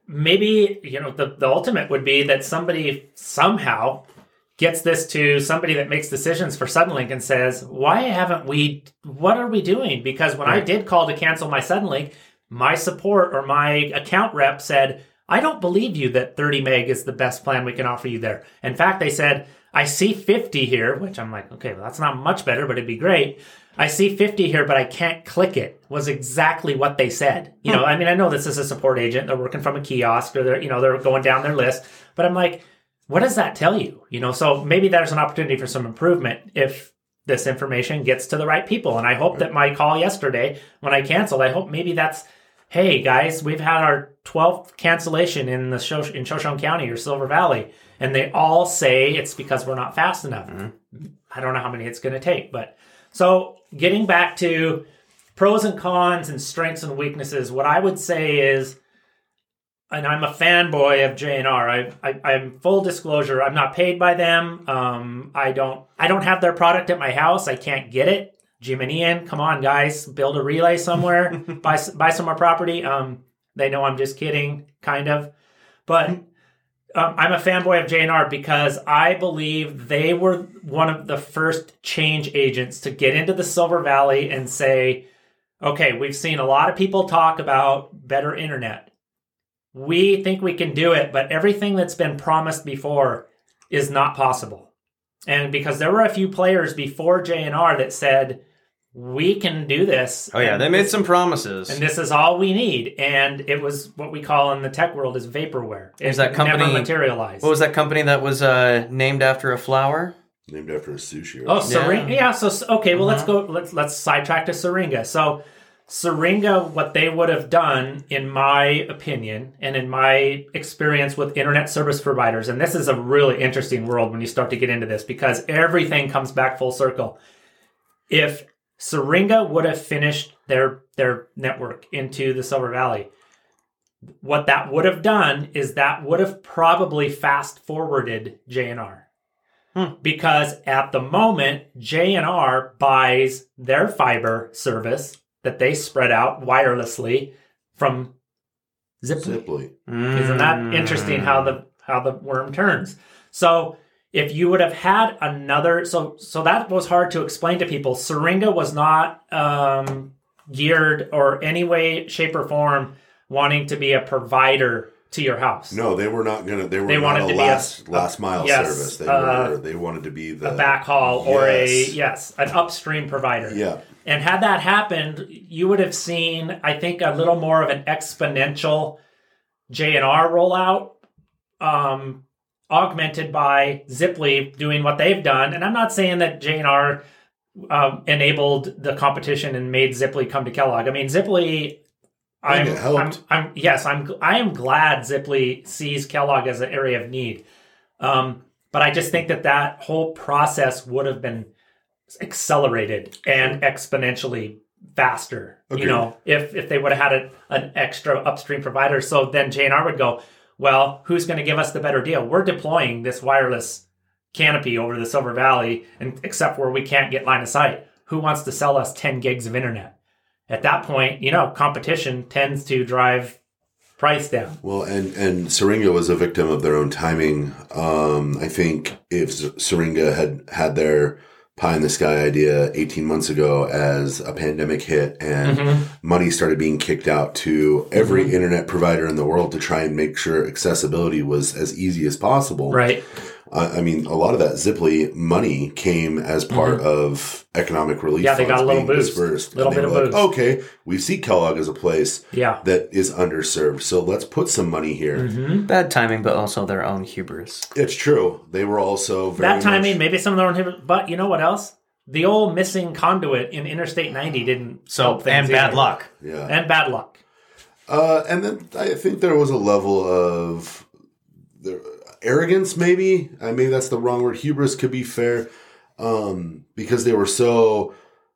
maybe, you know, the, the ultimate would be that somebody somehow gets this to somebody that makes decisions for Suddenlink and says, why haven't we, what are we doing? Because when I
Right.
did call to cancel my Suddenlink, my support or my account rep said, I don't believe you that thirty meg is the best plan we can offer you there. In fact, they said, I see fifty here, which I'm like, okay, well, that's not much better, but it'd be great. I see fifty here, but I can't click it, was exactly what they said. You know, I mean, I know this is a support agent. They're working from a kiosk or they're, you know, they're going down their list, but I'm like, what does that tell you? You know, so maybe there's an opportunity for some improvement if this information gets to the right people. And I hope that my call yesterday when I canceled, I hope maybe that's, hey guys, we've had our twelfth cancellation in the Shosh- in Shoshone County or Silver Valley, and they all say it's because we're not fast enough. Mm-hmm. I don't know how many it's going to take, but so getting back to pros and cons and strengths and weaknesses, what I would say is, and I'm a fanboy of J N R. I, I, I'm full disclosure. I'm not paid by them. Um, I don't. I don't have their product at my house. I can't get it. Jim and Ian, come on, guys, build a relay somewhere, buy buy some more property. Um, they know I'm just kidding, kind of, but um, I'm a fanboy of J N R because I believe they were one of the first change agents to get into the Silver Valley and say, okay, we've seen a lot of people talk about better internet. We think we can do it, but everything that's been promised before is not possible. And because there were a few players before J N R that said, we can do this.
oh yeah,
and
they made
this-
some promises.
And this is all we need. And it was what we call in the tech world is vaporware. It
Was that company-
never materialized.
What was that company that was uh, named after a flower?
named after a sushi.
Oh,
restaurant.
Syringa. Yeah.
Yeah.
So okay. Well, let's
Uh-huh.
go. Let's let's sidetrack to Syringa. So Syringa, what they would have done, in my opinion, and in my experience with internet service providers, and this is a really interesting world when you start to get into this because everything comes back full circle. If Syringa would have finished their their network into the Silver Valley, what that would have done is that would have probably fast forwarded J N R.
Hmm.
Because at the moment, J N R buys their fiber service that they spread out wirelessly from Ziply.
Ziply.
Isn't that interesting how the how the worm turns? So if you would have had another, so so that was hard to explain to people. Syringa was not um, geared or any way, shape, or form wanting to be a provider to your house.
No, they were not gonna. They were
They
not
wanted
a
to be a-
last last mile
yes,
service. They
uh,
were. They wanted to be the
a backhaul or a
Yes.
yes, an upstream provider.
Yeah.
And had that happened, you would have seen, I think, a little more of an exponential J N R rollout, um, augmented by Ziply doing what they've done. And I'm not saying that J N R um, enabled the competition and made Ziply come to Kellogg. I mean, Ziply.
I
I'm,
think it helped.
I'm, I'm, yes, I'm, I am glad Ziply sees Kellogg as an area of need. Um, But I just think that that whole process would have been accelerated and exponentially faster,
Agreed.
you know, if, if they would have had a, an extra upstream provider. So then J and R would go, well, who's going to give us the better deal? We're deploying this wireless canopy over the Silver Valley, and except where we can't get line of sight. Who wants to sell us ten gigs of internet? At that point, you know, competition tends to drive price down.
Well, and, and Syringa was a victim of their own timing. Um, I think if Syringa had had their pie in the sky idea eighteen months ago as a pandemic hit and mm-hmm. money started being kicked out to every mm-hmm. internet provider in the world to try and make sure accessibility was as easy as possible.
Right.
Uh, I mean, a lot of that Ziply money came as part mm-hmm. of economic relief.
Yeah, they got a little boost.
Dispersed.
Little bit of
like,
boost.
Okay, we see Kellogg as a place
yeah.
that is underserved, so let's put some money here.
Mm-hmm.
Bad timing, but also their own hubris.
It's true. They were also very
That timing,
much...
maybe some of their own hubris, but you know what else? The old missing conduit in Interstate ninety didn't
so
help things
and bad
either.
luck.
Yeah.
And bad luck.
Uh, and then I think there was a level of the arrogance, maybe. I mean, that's the wrong word. Hubris could be fair, um, because they were so.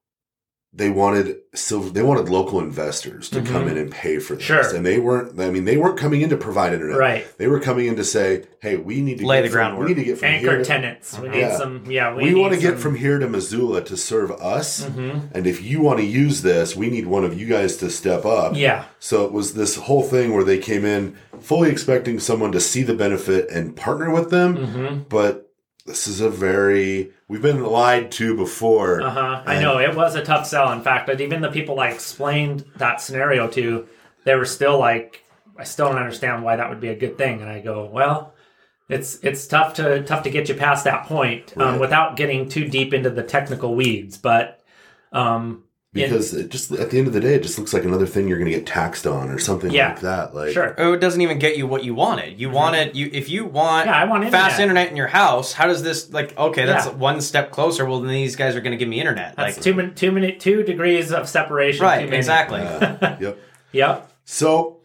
They wanted silver. They wanted local investors to mm-hmm. come in and pay for this,
sure.
and they weren't. I mean, they weren't coming in to provide internet.
Right.
They were coming in to say, "Hey, we need to
lay
get
the
from,
groundwork.
We need to get from
anchor
here to,
tenants. We need
yeah.
some. Yeah, we,
we
need
want to get
some,
from here to Missoula to serve us,
mm-hmm.
and if you want to use this, we need one of you guys to step up."
Yeah.
So it was this whole thing where they came in fully expecting someone to see the benefit and partner with them,
mm-hmm.
but this is a very we've been lied to before.
Uh huh. I know it was a tough sell. In fact, but even the people I explained that scenario to, they were still like, I still don't understand why that would be a good thing. And I go, well, it's it's tough to tough to get you past that point um,
right.
without getting too deep into the technical weeds. But um,
because it, it just at the end of the day, it just looks like another thing you're going to get taxed on or something
yeah,
like that. Like,
sure.
Oh, it doesn't even get you what you wanted. You mm-hmm. wanted you if you want,
yeah, I want
fast
internet.
internet in your house. How does this like? Okay, that's
Yeah.
one step closer. Well, then these guys are going to give me internet.
That's
like
two min- two minute two degrees of separation.
right,
too many.
exactly.
Uh, yep.
Yep.
So,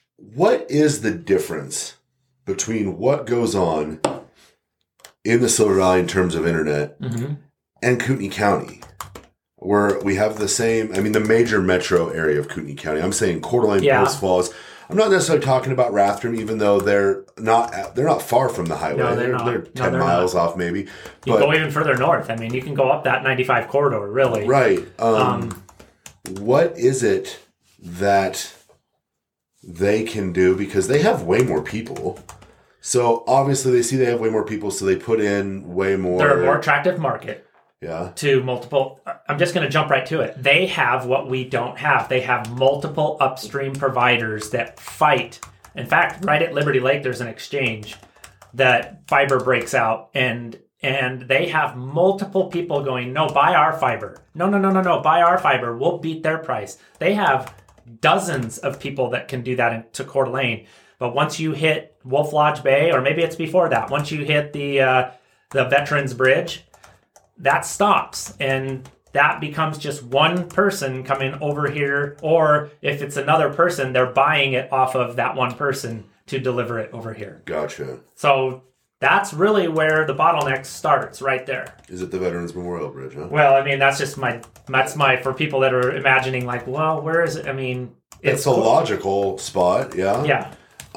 what is the difference between what goes on in the Silver Valley in terms of internet
Mm-hmm.
and Kootenai County, where we have the same, I mean, the major metro area of Kootenai County? I'm saying Coeur d'Alene,
Yeah.
Post Falls. I'm not necessarily talking about Rathdrum, even though they're not they're not far from the highway.
No, they're not.
they're
No,
ten
they're
miles
not.
off, maybe.
You
But,
go even further north. I mean, you can go up that ninety-five corridor, really.
right. Um,
Um,
what is it that they can do? Because they have way more people. So obviously they see they have way more people, so they put in way more.
They're a more attractive market
Yeah.
to multiple. I'm just going to jump right to it. They have what we don't have. They have multiple upstream providers that fight. In fact, right at Liberty Lake, there's an exchange that fiber breaks out, and and they have multiple people going, no, buy our fiber. No, no, no, no, no, buy our fiber. We'll beat their price. They have dozens of people that can do that in, to Coeur d'Alene. But once you hit Wolf Lodge Bay, or maybe it's before that, once you hit the uh, the Veterans Bridge, that stops, and that becomes just one person coming over here. Or if it's another person, they're buying it off of that one person to deliver it over here.
Gotcha.
So that's really where the bottleneck starts, right there.
Is it the Veterans Memorial Bridge, huh?
Well, I mean, that's just my, that's my, for people that are imagining like, well, where is it? I mean,
It's a logical spot, yeah.
Yeah.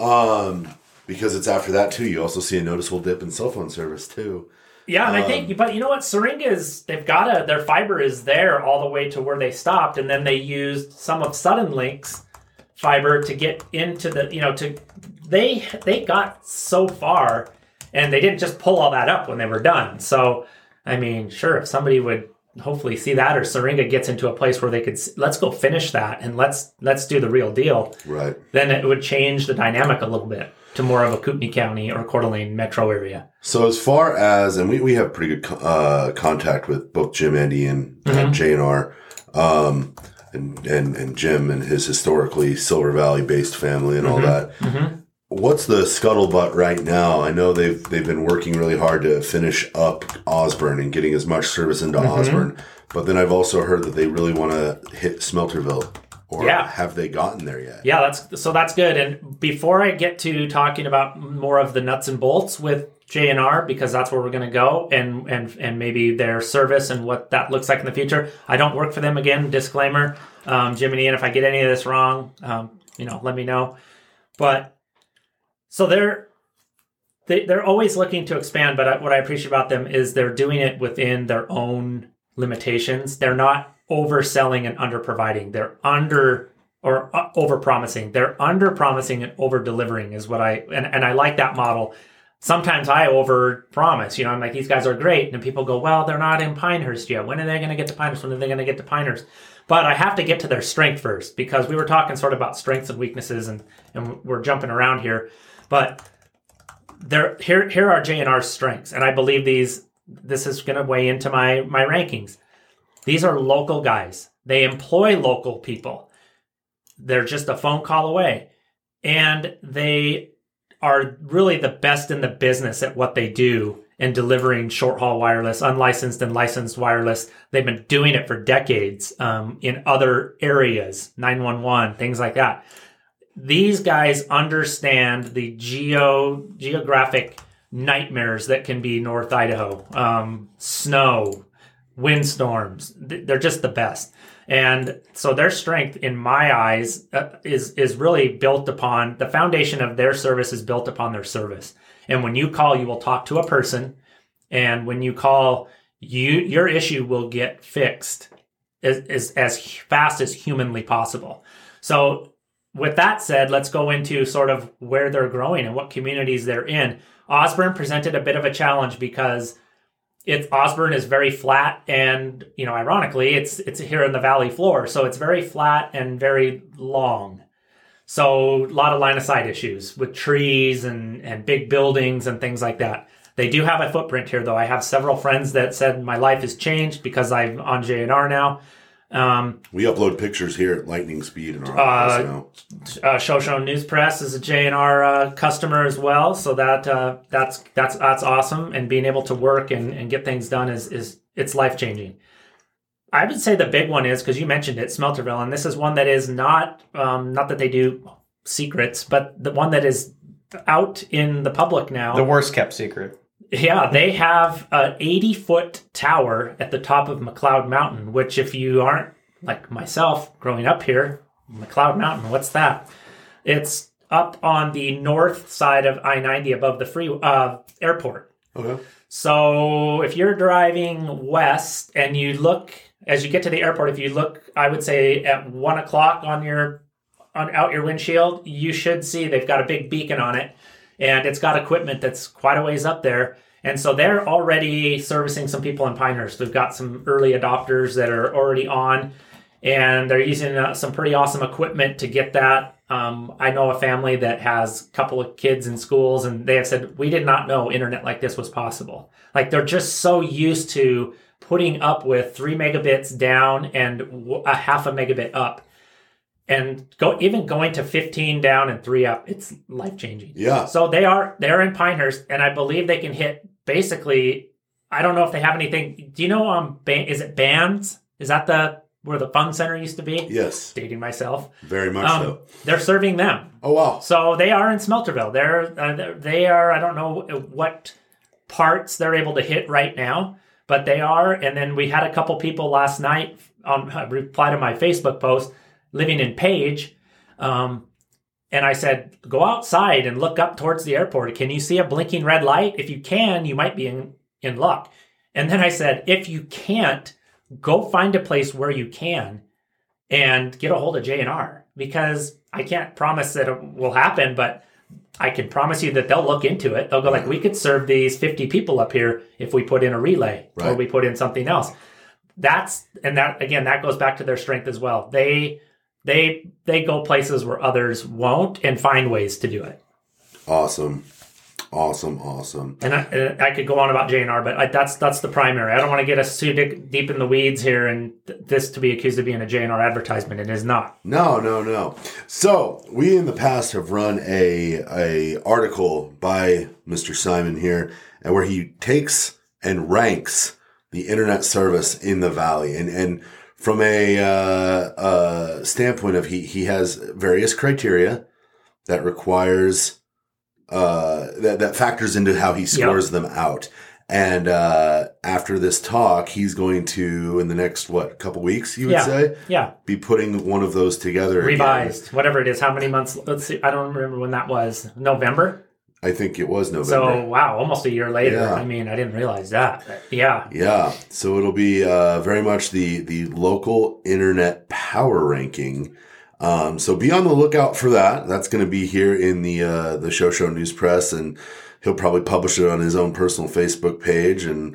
Um, because it's after that too. You also see a noticeable dip in cell phone service too.
Yeah, and
Um,
I think, but you know what? Syringa is, they've got a, their fiber is there all the way to where they stopped, and then they used some of Suddenlink's fiber to get into the, you know, to, they, they got so far, and they didn't just pull all that up when they were done. So, I mean, sure, if somebody would hopefully see that, or Syringa gets into a place where they could, let's go finish that, and let's, let's do the real deal.
Right.
Then it would change the dynamic a little bit to more of a Kootenai County or Coeur d'Alene metro area.
So as far as, and we, we have pretty good uh, contact with both Jim, Andy, and,
Mm-hmm.
and J and R, um, and, and, and Jim and his historically Silver Valley based family and all
Mm-hmm.
that.
Mm-hmm.
What's the scuttlebutt right now? I know they've they've been working really hard to finish up Osborne and getting as much service into
Mm-hmm.
Osborne, but then I've also heard that they really want to hit Smelterville. Or
Yeah.
have they gotten there yet?
Yeah, that's so that's good. And before I get to talking about more of the nuts and bolts with J N R because that's where we're going to go, and and and maybe their service and what that looks like in the future. I don't work for them again. Disclaimer, um, Jim and Ian. If I get any of this wrong, um, you know, let me know. But so they're they, they're always looking to expand. But I, what I appreciate about them is they're doing it within their own limitations. They're not overselling and underproviding. They're under or uh, over promising. They're under promising and over delivering is what I and, and I like that model. Sometimes I over promise, you know, I'm like, these guys are great. And people go, well, they're not in Pinehurst yet. When are they going to get to Pinehurst? When are they going to get to Pinehurst? But I have to get to their strength first, because we were talking sort of about strengths and weaknesses, and, and we're jumping around here. But there, here, here are J N R's strengths. And I believe these, this is going to weigh into my, my rankings. These are local guys. They employ local people. They're just a phone call away. And they are really the best in the business at what they do in delivering short-haul wireless, unlicensed and licensed wireless. They've been doing it for decades um, in other areas, nine one one, things like that. These guys understand the geo geographic nightmares that can be North Idaho, um, snow, windstorms. They're just the best. And so their strength, in my eyes, uh, is is really built upon, the foundation of their service is built upon their service. And when you call, you will talk to a person. And when you call, you your issue will get fixed as, as, as fast as humanly possible. So with that said, let's go into sort of where they're growing and what communities they're in. Osborne presented a bit of a challenge because It's Osborne is very flat, and you know, ironically, it's it's here in the valley floor, so it's very flat and very long. So a lot of line of sight issues with trees and and big buildings and things like that. They do have a footprint here, though. I have several friends that said my life has changed because I'm on J N R now. Um,
we upload pictures here at lightning speed in our
uh,
office now.
Uh, Shoshone News Press is a J N R uh, customer as well, so that uh, that's that's that's awesome. And being able to work and, and get things done is is it's life changing. I would say the big one is, because you mentioned it, Smelterville, and this is one that is not um, not that they do secrets, but the one that is out in the public now.
The worst kept secret.
Yeah, they have an eighty-foot tower at the top of McLeod Mountain, which if you aren't like myself growing up here, McLeod Mountain, what's that? It's up on the north side of I ninety above the free uh, airport.
Okay.
So if you're driving west and you look, as you get to the airport, if you look, I would say at one o'clock on your on out your windshield, you should see they've got a big beacon on it. And it's got equipment that's quite a ways up there. And so they're already servicing some people in Pinehurst. We've got some early adopters that are already on. And they're using uh, some pretty awesome equipment to get that. Um, I know a family that has a couple of kids in schools, and they have said, we did not know internet like this was possible. Like, they're just so used to putting up with three megabits down and a half a megabit up. And go even going to fifteen down and three up, it's life changing.
Yeah.
So they are they're in Pinehurst, and I believe they can hit basically. I don't know if they have anything. Do you know um is it Bands? Is that the where the fun center used to be?
Yes.
Dating myself.
Very much
um,
so.
They're serving them.
Oh wow.
So they are in Smelterville. They're uh, they are. I don't know what parts they're able to hit right now, but they are. And then we had a couple people last night on uh, reply to my Facebook post. Living in Page, um, and I said, go outside and look up towards the airport. Can you see a blinking red light? If you can, you might be in, in luck. And then I said, if you can't, go find a place where you can and get a hold of J N R, because I can't promise that it will happen, but I can promise you that they'll look into it. They'll go like, we could serve these fifty people up here if we put in a relay
right.
or we put in something else. That's, and that, again, that goes back to their strength as well. They, They they go places where others won't and find ways to do it.
Awesome, awesome, awesome.
And I, I could go on about J N R, but I, that's that's the primary. I don't want to get us too deep in the weeds here and th- this to be accused of being a J N R advertisement. It is not.
No, no, no. So we in the past have run a a article by Mister Simon here, and where he takes and ranks the internet service in the valley, and and. From a uh, uh, standpoint of he he has various criteria that requires uh, that, that factors into how he scores yep. them out. And uh, after this talk, he's going to, in the next, what, couple weeks, you would
yeah.
say?
Yeah.
Be putting one of those together.
Revised,
again.
Whatever it is. How many months? Let's see. I don't remember when that was. November?
I think it was November.
So, wow, almost a year later.
Yeah.
I mean, I didn't realize that. Yeah.
Yeah. So it'll be uh, very much the, the local internet power ranking. Um, so be on the lookout for that. That's going to be here in the uh, the Show Show News Press, and he'll probably publish it on his own personal Facebook page, and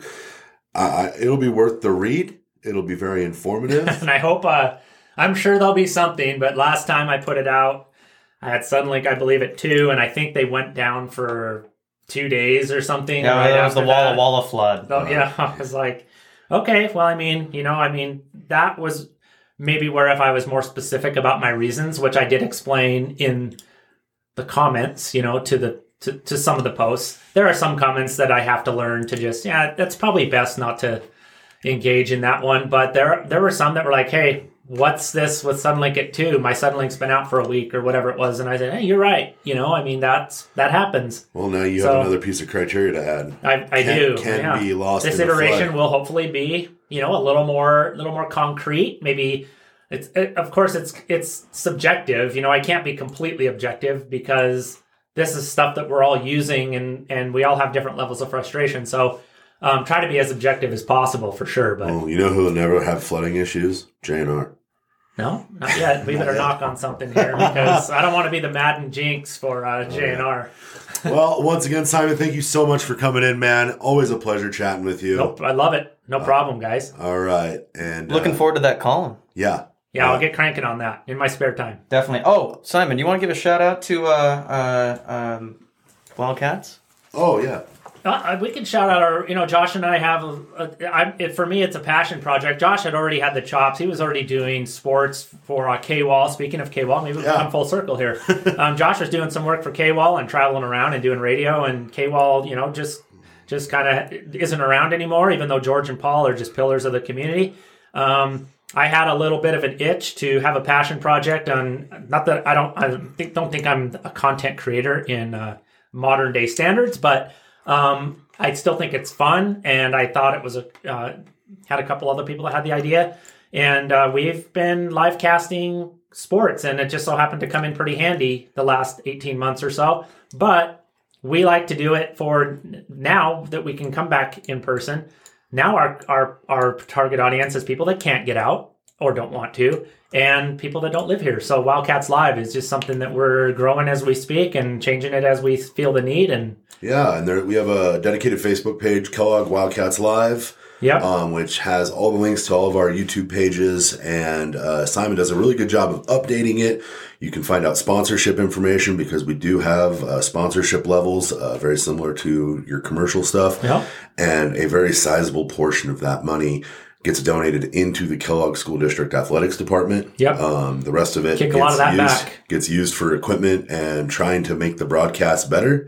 uh, it'll be worth the read. It'll be very informative.
And I hope, uh, I'm sure there'll be something, but last time I put it out, I had Suddenlink, I believe, at two, and I think they went down for two days or something.
Yeah,
right
that was the
after
Walla
that.
Walla flood.
Oh, yeah, I was like, okay, well, I mean, you know, I mean, that was maybe where if I was more specific about my reasons, which I did explain in the comments, you know, to the to, to some of the posts. There are some comments that I have to learn to just, yeah, that's probably best not to engage in that one. But there there were some that were like, hey, what's this with Suddenlink at two? My Suddenlink's been out for a week or whatever it was. And I said, hey, you're right. You know, I mean, that's that happens.
Well, now you
so,
have another piece of criteria to add.
I, I
can,
do.
Can
yeah.
be lost
This
in the
iteration
flood.
will hopefully be, you know, a little more, little more concrete. Maybe it's, it, of course, it's it's subjective. You know, I can't be completely objective because this is stuff that we're all using, and and we all have different levels of frustration. So um, try to be as objective as possible for sure. But
oh, you know who will never have flooding issues? J N R.
No, not yet. We better knock on something here because I don't want to be the Madden jinx for uh, J N R.
Well, once again, Simon, thank you so much for coming in, man. Always a pleasure chatting with you.
Nope, I love it. No problem, guys.
All right. And
Looking
uh,
forward to that column.
Yeah.
Yeah,
uh,
I'll get cranking on that in my spare time.
Definitely. Oh, Simon, you want to give a shout out to uh, uh, um, Wildcats?
Oh, yeah.
Uh, we can shout out our, you know, Josh and I have, a, a, I, it, for me, it's a passion project. Josh had already had the chops. He was already doing sports for uh, K-Wall. Speaking of K-Wall, maybe we've
Yeah.
come full circle here. um, Josh was doing some work for K-Wall and traveling around and doing radio, and K-Wall, you know, just just kind of isn't around anymore, even though George and Paul are just pillars of the community. Um, I had a little bit of an itch to have a passion project on, not that I don't, I think, don't think I'm a content creator in uh, modern day standards, but Um, I still think it's fun, and I thought it was a uh, had a couple other people that had the idea, and uh, we've been live casting sports, and it just so happened to come in pretty handy the last eighteen months or so. But we like to do it for now that we can come back in person. Now our our our target audience is people that can't get out or don't want to, and people that don't live here. So Wildcats Live is just something that we're growing as we speak and changing it as we feel the need. And
Yeah, and there we have a dedicated Facebook page, Kellogg Wildcats Live,
Yep.
um, which has all the links to all of our YouTube pages, and uh, Simon does a really good job of updating it. You can find out sponsorship information because we do have uh, sponsorship levels, uh, very similar to your commercial stuff,
Yep.
and a very sizable portion of that money gets donated into the Kellogg School District Athletics Department.
Yep.
Um, the rest of it
Kick a
gets,
lot of that
used,
back.
gets used for equipment and trying to make the broadcast better.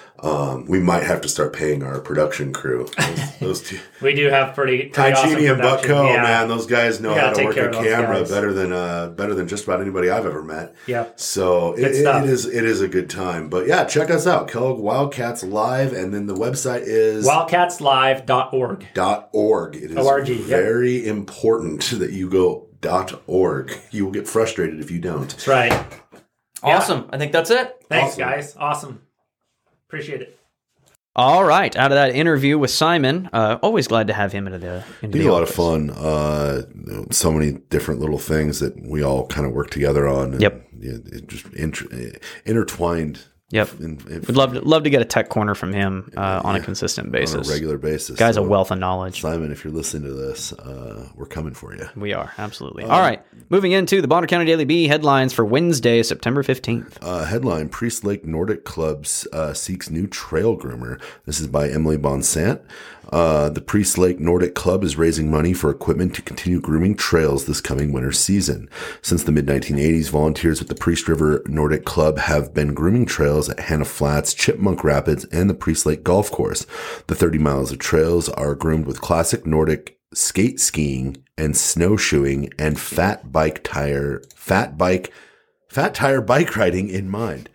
Um, we might have to start paying our production crew. Those, those two.
We do have pretty,
Ty
pretty awesome
Cheney and Buck
production.
Coe,
Yeah.
man, those guys know
We
how
gotta
to
take
work
care
a
of those
camera
guys.
better than uh, better than just about anybody I've ever met.
Yep.
So it,
Good
it,
stuff.
it is it is a good time. But yeah, check us out, Kellogg Wildcats Live, and then the website is
wildcats live dot org.
dot org. It is
O R G, yep.
very important that you go dot org. You will get frustrated if you don't.
That's right.
Awesome. I think that's it.
Thanks,
Awesome.
guys. Awesome. Appreciate it.
All right. Out of that interview with Simon, uh, always glad to have him into the into
He's
the
a lot of
office.
fun. Uh, so many different little things that we all kind of work together on. And
Yep.
It, it just inter- intertwined.
Yep.
In, in,
We'd love to, love to get a tech corner from him uh, on a
Yeah.
consistent
on
basis.
a regular basis.
Guy's
So,
a wealth of knowledge.
Simon, if you're listening to this, uh, we're coming for you.
We are, absolutely. All right. Moving into the Bonner County Daily Bee headlines for Wednesday, September fifteenth.
Uh, headline, Priest Lake Nordic Clubs uh, seeks new trail groomer. This is by Emily Bonsant. Uh, the Priest Lake Nordic Club is raising money for equipment to continue grooming trails this coming winter season. Since the mid nineteen eighties, volunteers with the Priest River Nordic Club have been grooming trails at Hannah Flats, Chipmunk Rapids, and the Priest Lake Golf Course. The thirty miles of trails are groomed with classic Nordic skate skiing and snowshoeing and fat bike tire, fat bike, fat tire bike riding in mind.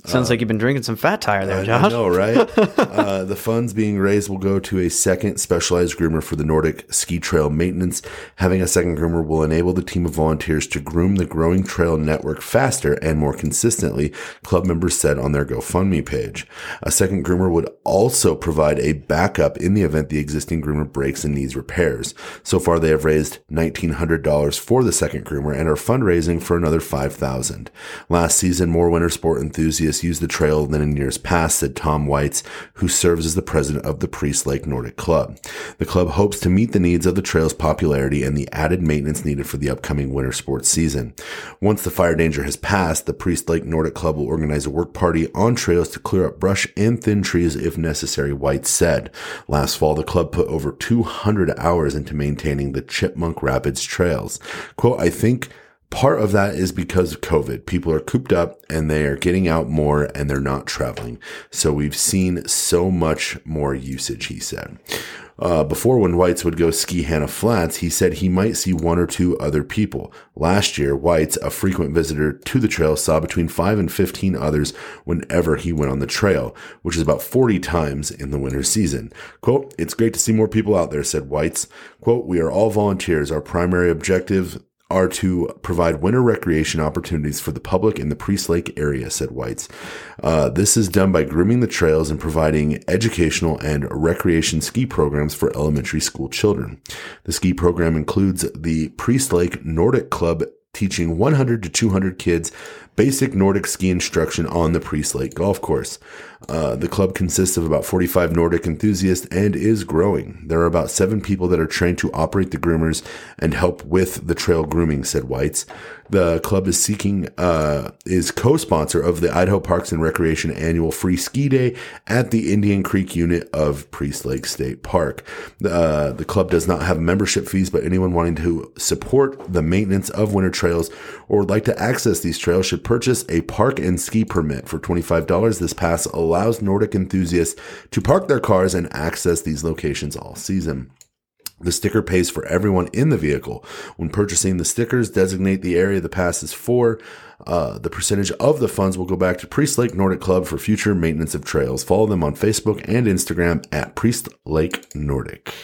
Sounds like you've been drinking some Fat Tire there,
I,
Josh.
I know, right? uh, the funds being raised will go to a second specialized groomer for the Nordic ski trail maintenance. Having a second groomer will enable the team of volunteers to groom the growing trail network faster and more consistently, club members said on their GoFundMe page. A second groomer would also provide a backup in the event the existing groomer breaks and needs repairs. So far, they have raised nineteen hundred dollars for the second groomer and are fundraising for another five thousand dollars. Last season, more winter sport enthusiasts used the trail than in years past, said Tom Weitz, who serves as the president of the Priest Lake Nordic Club. The club hopes to meet the needs of the trail's popularity and the added maintenance needed for the upcoming winter sports season. Once the fire danger has passed, the Priest Lake Nordic Club will organize a work party on trails to clear up brush and thin trees if necessary, Weitz said. Last fall, the club put over two hundred hours into maintaining the Chipmunk Rapids trails. Quote, I think part of that is because of COVID. People are cooped up and they are getting out more and they're not traveling. So we've seen so much more usage, he said. Uh, before, when Weitz would go ski Hannah Flats, he said he might see one or two other people. Last year, Weitz, a frequent visitor to the trail, saw between five and fifteen others whenever he went on the trail, which is about forty times in the winter season. Quote, it's great to see more people out there, said Weitz. Quote, we are all volunteers. Our primary objective are to provide winter recreation opportunities for the public in the Priest Lake area, said Weitz. Uh, this is done by grooming the trails and providing educational and recreation ski programs for elementary school children. The ski program includes the Priest Lake Nordic Club teaching one hundred to two hundred kids basic Nordic ski instruction on the Priest Lake golf course. Uh, the club consists of about forty-five Nordic enthusiasts and is growing. There are about seven people that are trained to operate the groomers and help with the trail grooming, said Weitz. The club is seeking, uh, is co-sponsor of the Idaho Parks and Recreation annual free ski day at the Indian Creek unit of Priest Lake State Park. Uh, the club does not have membership fees, but anyone wanting to support the maintenance of winter trails or would like to access these trails should purchase a park and ski permit for twenty-five dollars. This pass allows Nordic enthusiasts to park their cars and access these locations all season. The sticker pays for everyone in the vehicle. When purchasing the stickers, designate the area the pass is for. Uh, the percentage of the funds will go back to Priest Lake Nordic Club for future maintenance of trails. Follow them on Facebook and Instagram at Priest Lake Nordic.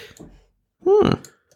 Hmm.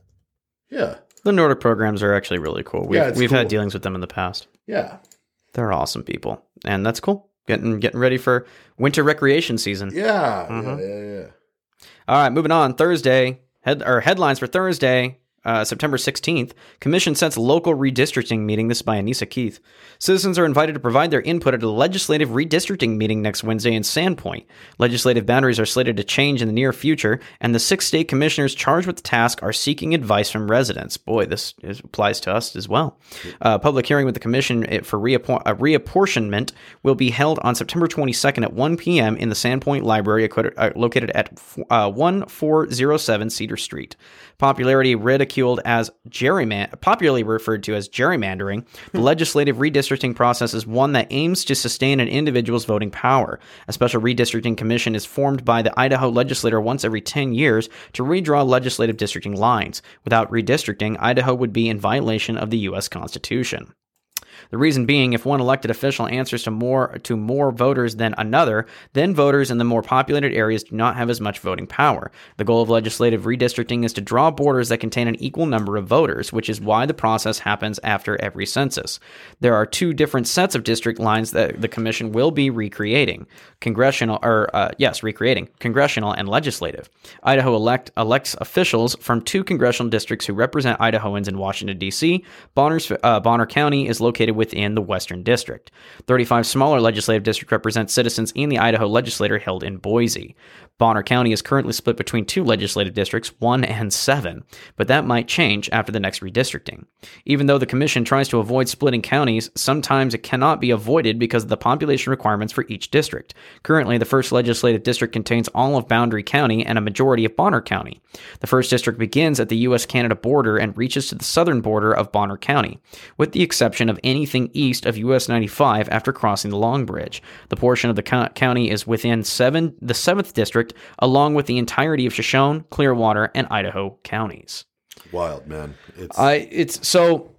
Yeah.
The Nordic programs are actually really cool. We've,
Yeah, it's
we've
cool.
had dealings with them in the past.
Yeah.
They're awesome people. And that's cool. Getting getting ready for winter recreation season.
Yeah.
Mhm.
Yeah. Yeah. Yeah.
All right, moving on. Thursday, head or headlines for Thursday, uh, September sixteenth. Commission sets local redistricting meeting. This is by Anissa Keith. Citizens are invited to provide their input at a legislative redistricting meeting next Wednesday in Sandpoint. Legislative boundaries are slated to change in the near future, and the six state commissioners charged with the task are seeking advice from residents. Boy, this is, applies to us as well. Uh, public hearing with the commission for reappor- uh, reapportionment will be held on September twenty-second at one p.m. in the Sandpoint Library, uh, located at uh, one four zero seven Cedar Street. Popularity ridiculed as gerryman- popularly referred to as gerrymandering, the legislative redistricting process is one that aims to sustain an individual's voting power. A special redistricting commission is formed by the Idaho legislature once every ten years to redraw legislative districting lines. Without redistricting, Idaho would be in violation of the U S Constitution. The reason being, if one elected official answers to more to more voters than another, then voters in the more populated areas do not have as much voting power. The goal of legislative redistricting is to draw borders that contain an equal number of voters, which is why the process happens after every census. There are two different sets of district lines that the commission will be recreating. Congressional, or uh, yes, recreating, congressional and legislative. Idaho elect elects officials from two congressional districts who represent Idahoans in Washington, D C. Bonner's, uh, Bonner County is located within the Western District. thirty-five smaller legislative districts represent citizens in the Idaho legislature held in Boise. Bonner County is currently split between two legislative districts, one and seven, but that might change after the next redistricting. Even though the commission tries to avoid splitting counties, sometimes it cannot be avoided because of the population requirements for each district. Currently, the first legislative district contains all of Boundary County and a majority of Bonner County. The first district begins at the U S Canada border and reaches to the southern border of Bonner County, with the exception of anything east of U S ninety-five after crossing the Long Bridge. The portion of the co- county is within seven, the seventh district, along with the entirety of Shoshone, Clearwater, and Idaho counties.
Wild, man. It's
I it's so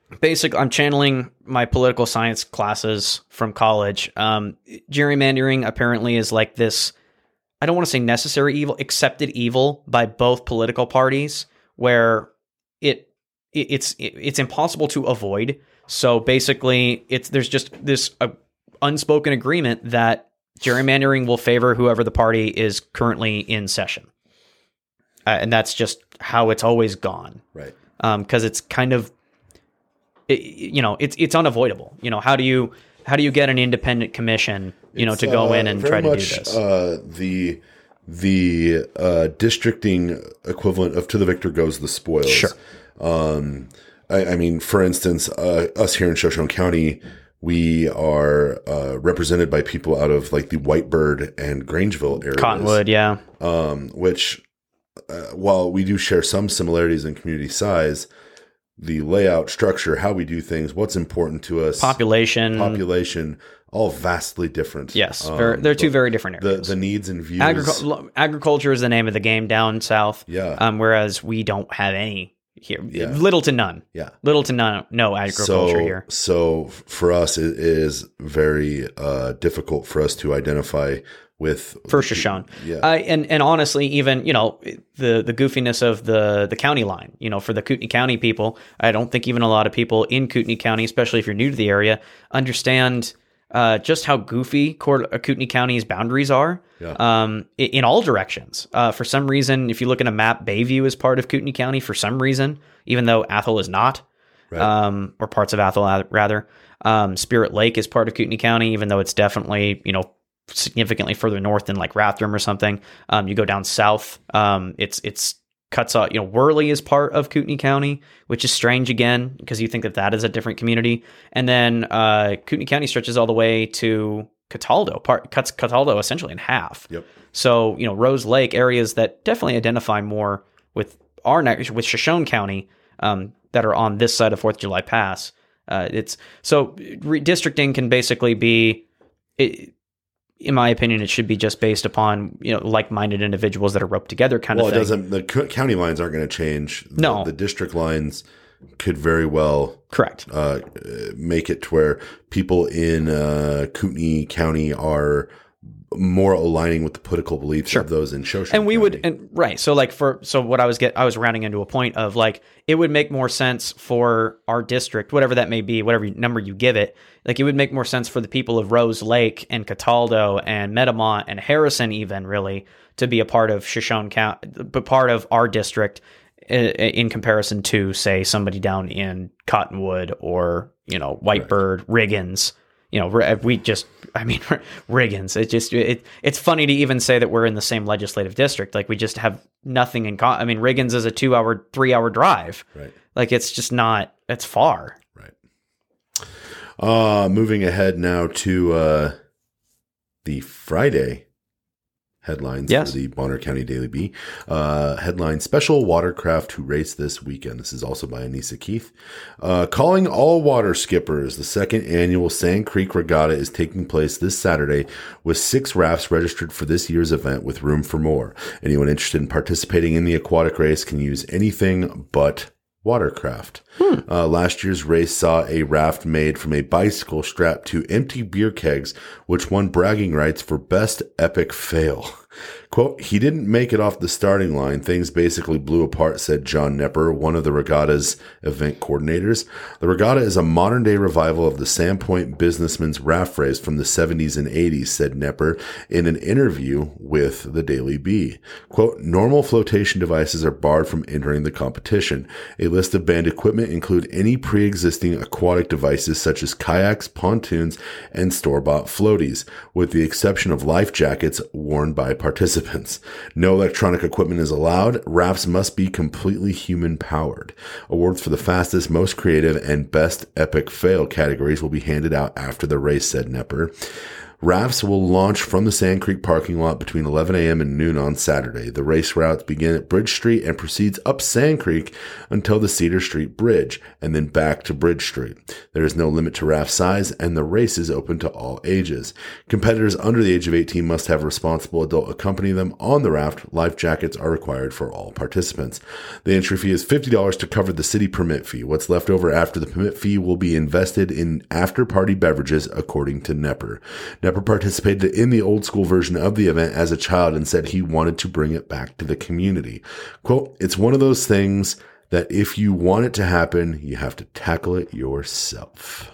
Basically, I'm channeling my political science classes from college. Um, gerrymandering apparently is like this, I don't want to say necessary evil, accepted evil by both political parties, where it, it it's it, it's impossible to avoid. So basically, it's there's just this uh, unspoken agreement that gerrymandering will favor whoever the party is currently in session, uh, and that's just how it's always gone.
Right.
Because um, it's kind of, it, you know, it's it's unavoidable. You know, how do you how do you get an independent commission, you know,
It's,
to go
uh,
in and
very
try to
much,
do this?
Uh, the the uh, districting equivalent of "to the victor goes the spoils."
Sure.
Um, I, I mean, for instance, uh, us here in Shoshone County, we are uh, represented by people out of like the Whitebird and Grangeville areas.
Cottonwood, yeah.
Um, which, uh, while we do share some similarities in community size, the layout, structure, how we do things, what's important to us,
Population.
population, all vastly different.
Yes,
Um,
very, they're two
but
very different
The
areas.
the needs and views.
Agricul- agriculture is the name of the game down south.
Yeah.
Um, whereas we don't have any here.
Yeah.
Little to none.
Yeah.
Little to none. No agriculture
so,
here.
So for us, it is very uh, difficult for us to identify with
For Shoshone.
Yeah.
Uh, and, and honestly, even, you know, the, the goofiness of the, the county line, you know, for the Kootenai County people, I don't think even a lot of people in Kootenai County, especially if you're new to the area, understand uh, just how goofy Court- uh, Kootenai County's boundaries are
Yeah.
um, in, in all directions. Uh, for some reason, if you look at a map, Bayview is part of Kootenai County for some reason, even though Athol is not,
Right.
um, or parts of Athol rather. Um, Spirit Lake is part of Kootenai County, even though it's definitely, you know, significantly further north than like Rathdrum or something. Um, you go down south, um, it's it's cuts off. You know, Worley is part of Kootenai County, which is strange again because you think that that is a different community. And then uh, Kootenai County stretches all the way to Cataldo, part cuts Cataldo essentially in half.
Yep.
So you know, Rose Lake, areas that definitely identify more with our ne- with Shoshone County, um, that are on this side of Fourth of July Pass. Uh, it's so redistricting can basically be. It, in my opinion, it should be just based upon, you know, like-minded individuals that are roped together kind
well,
of
it
thing.
doesn't. The co- county lines aren't going to change. The,
No.
the district lines could very well
Correct.
uh, make it to where people in uh, Kootenai County are more aligning with the political beliefs
Sure.
of those in Shoshone.
And we
County.
would, and right. So like for, so what I was get, I was rounding into a point of like, it would make more sense for our district, whatever that may be, whatever number you give it, like it would make more sense for the people of Rose Lake and Cataldo and Metamont and Harrison even really to be a part of Shoshone County, but part of our district uh, in comparison to say somebody down in Cottonwood or, you know, Whitebird, Riggins. You know, we just, I mean, Riggins, it just, it, it's funny to even say that we're in the same legislative district. Like we just have nothing in common. I mean, Riggins is a two hour, three hour drive.
Right.
Like it's just not, it's far.
Right. Uh, moving ahead now to uh, the Friday headlines
Yes.
for the Bonner County Daily Bee. Uh, headline, Special Watercraft to race this weekend. This is also by Anissa Keith. Uh, calling all water skippers. The second annual Sand Creek Regatta is taking place this Saturday with six rafts registered for this year's event with room for more. Anyone interested in participating in the aquatic race can use anything but watercraft. Hmm. Uh, last year's race saw a raft made from a bicycle strapped to empty beer kegs, which won bragging rights for best epic fail. Quote, he didn't make it off the starting line. Things basically blew apart, said John Nepper, one of the regatta's event coordinators. The regatta is a modern-day revival of the Sandpoint businessman's raft race from the seventies and eighties, said Nepper in an interview with the Daily Bee. Quote, normal flotation devices are barred from entering the competition. A list of banned equipment include any pre-existing aquatic devices such as kayaks, pontoons, and store-bought floaties, with the exception of life jackets worn by participants. No electronic equipment is allowed. Rafts must be completely human-powered. Awards for the fastest, most creative, and best epic fail categories will be handed out after the race, said Nepper. Rafts will launch from the Sand Creek parking lot between eleven a.m. and noon on Saturday. The race routes begin at Bridge Street and proceeds up Sand Creek until the Cedar Street Bridge, and then back to Bridge Street. There is no limit to raft size, and the race is open to all ages. Competitors under the age of eighteen must have a responsible adult accompany them on the raft. Life jackets are required for all participants. The entry fee is fifty dollars to cover the city permit fee. What's left over after the permit fee will be invested in after-party beverages, according to Nepper. Nepper participated in the old school version of the event as a child and said he wanted to bring it back to the community. Quote, "It's one of those things that if you want it to happen, you have to tackle it yourself."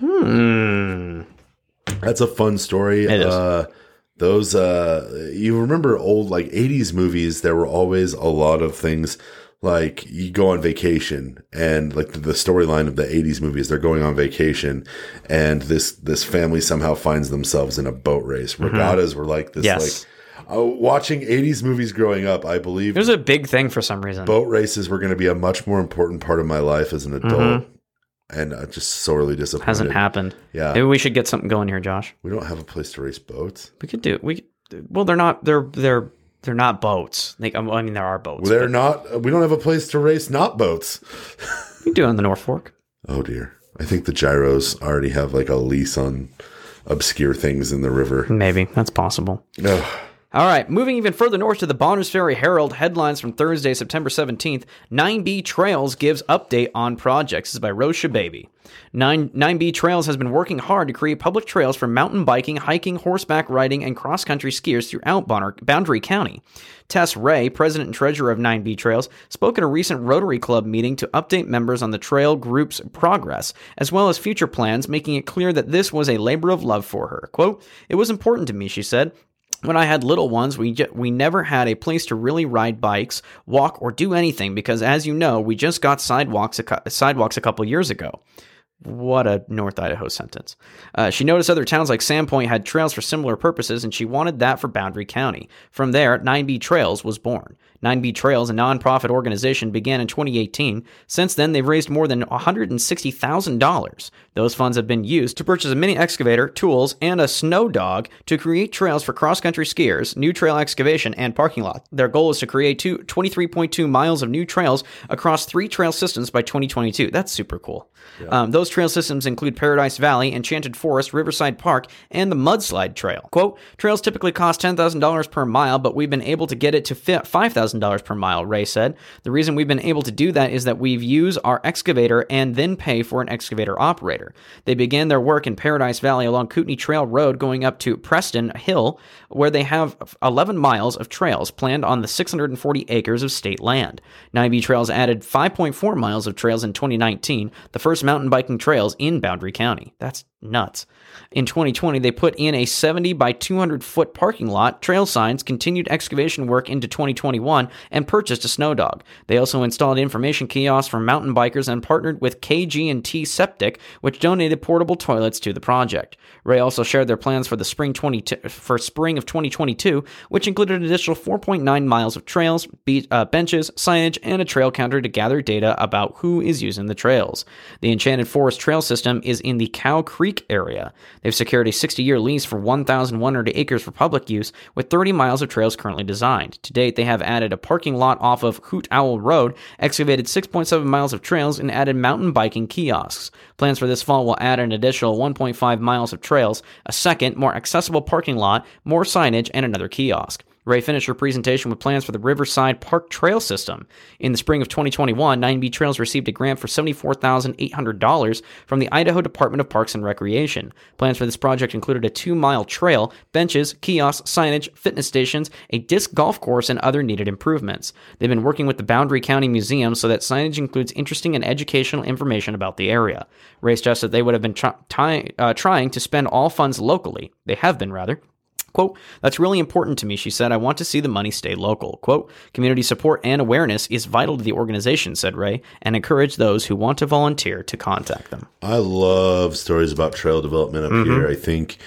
Hmm.
That's a fun story.
It is.
Uh, those, uh, you remember old like eighties movies, there were always a lot of things like you go on vacation and like the storyline of the eighties movies, they're going on vacation and this, this family somehow finds themselves in a boat race. Regattas mm-hmm. were like this,
yes.
like uh, watching eighties movies growing up, I believe
it was a big thing for some reason.
Boat races were going to be a much more important part of my life as an adult. Mm-hmm. And uh, just sorely disappointed.
Hasn't happened.
Yeah.
Maybe we should get something going here, Josh.
We don't have a place to race boats.
We could do we. Well, they're not. They're they're they're not boats. Like, I mean, there are boats.
They're not. We don't have a place to race not boats.
We do on the North Fork.
Oh dear. I think the gyros already have like a lease on obscure things in the river.
Maybe that's possible.
Ugh.
All right, moving even further north to the Bonners Ferry Herald, headlines from Thursday, September seventeenth. nine B Trails gives update on projects. This is by Rose Shababy. nine, 9B Trails has been working hard to create public trails for mountain biking, hiking, horseback riding, and cross-country skiers throughout Bonner, Boundary County. Tess Ray, president and treasurer of nine B Trails, spoke at a recent Rotary Club meeting to update members on the trail group's progress, as well as future plans, making it clear that this was a labor of love for her. Quote, "It was important to me," she said. "When I had little ones, we j- we never had a place to really ride bikes, walk, or do anything because, as you know, we just got sidewalks a, cu- sidewalks a couple years ago." What a North Idaho sentence. Uh, she noticed other towns like Sandpoint had trails for similar purposes, and she wanted that for Boundary County. From there, nine B Trails was born. nine B Trails, a nonprofit organization, began in twenty eighteen. Since then, they've raised more than one hundred sixty thousand dollars. Those funds have been used to purchase a mini excavator, tools, and a snow dog to create trails for cross-country skiers, new trail excavation, and parking lot. Their goal is to create two, twenty-three point two miles of new trails across three trail systems by twenty twenty-two. That's super cool. Yeah. Um, those trail systems include Paradise Valley, Enchanted Forest, Riverside Park, and the Mudslide Trail. Quote, "Trails typically cost ten thousand dollars per mile, but we've been able to get it to five thousand dollars per mile," Ray said. "The reason we've been able to do that is that we've used our excavator and then pay for an excavator operator." They began their work in Paradise Valley along Kootenai Trail Road going up to Preston Hill, where they have eleven miles of trails planned on the six hundred forty acres of state land. nine B Trails added five point four miles of trails in twenty nineteen, the first mountain biking trails in Boundary County. That's nuts. In twenty twenty, they put in a seventy by two hundred foot parking lot, trail signs, continued excavation work into twenty twenty-one, and purchased a snow dog. They also installed information kiosks for mountain bikers and partnered with K G and T Septic, which donated portable toilets to the project. Ray also shared their plans for the spring twenty for spring of twenty twenty-two, which included an additional four point nine miles of trails, be- uh, benches, signage, and a trail counter to gather data about who is using the trails. The Enchanted Forest Trail System is in the Cow Creek area. They've secured a sixty-year lease for one thousand one hundred acres for public use, with thirty miles of trails currently designed. To date, they have added a parking lot off of Hoot Owl Road, excavated six point seven miles of trails, and added mountain biking kiosks. Plans for this fall will add an additional one point five miles of trails, a second, more accessible parking lot, more signage, and another kiosk. Ray finished her presentation with plans for the Riverside Park Trail System. In the spring of twenty twenty-one, nine B Trails received a grant for seventy-four thousand eight hundred dollars from the Idaho Department of Parks and Recreation. Plans for this project included a two-mile trail, benches, kiosks, signage, fitness stations, a disc golf course, and other needed improvements. They've been working with the Boundary County Museum so that signage includes interesting and educational information about the area. Ray stressed that they would have been try- ty- uh, trying to spend all funds locally. They have been, rather. Quote, "That's really important to me," she said. "I want to see the money stay local." Quote, "Community support and awareness is vital to the organization," said Ray, and encouraged those who want to volunteer to contact them.
I love stories about trail development up mm-hmm. here. I think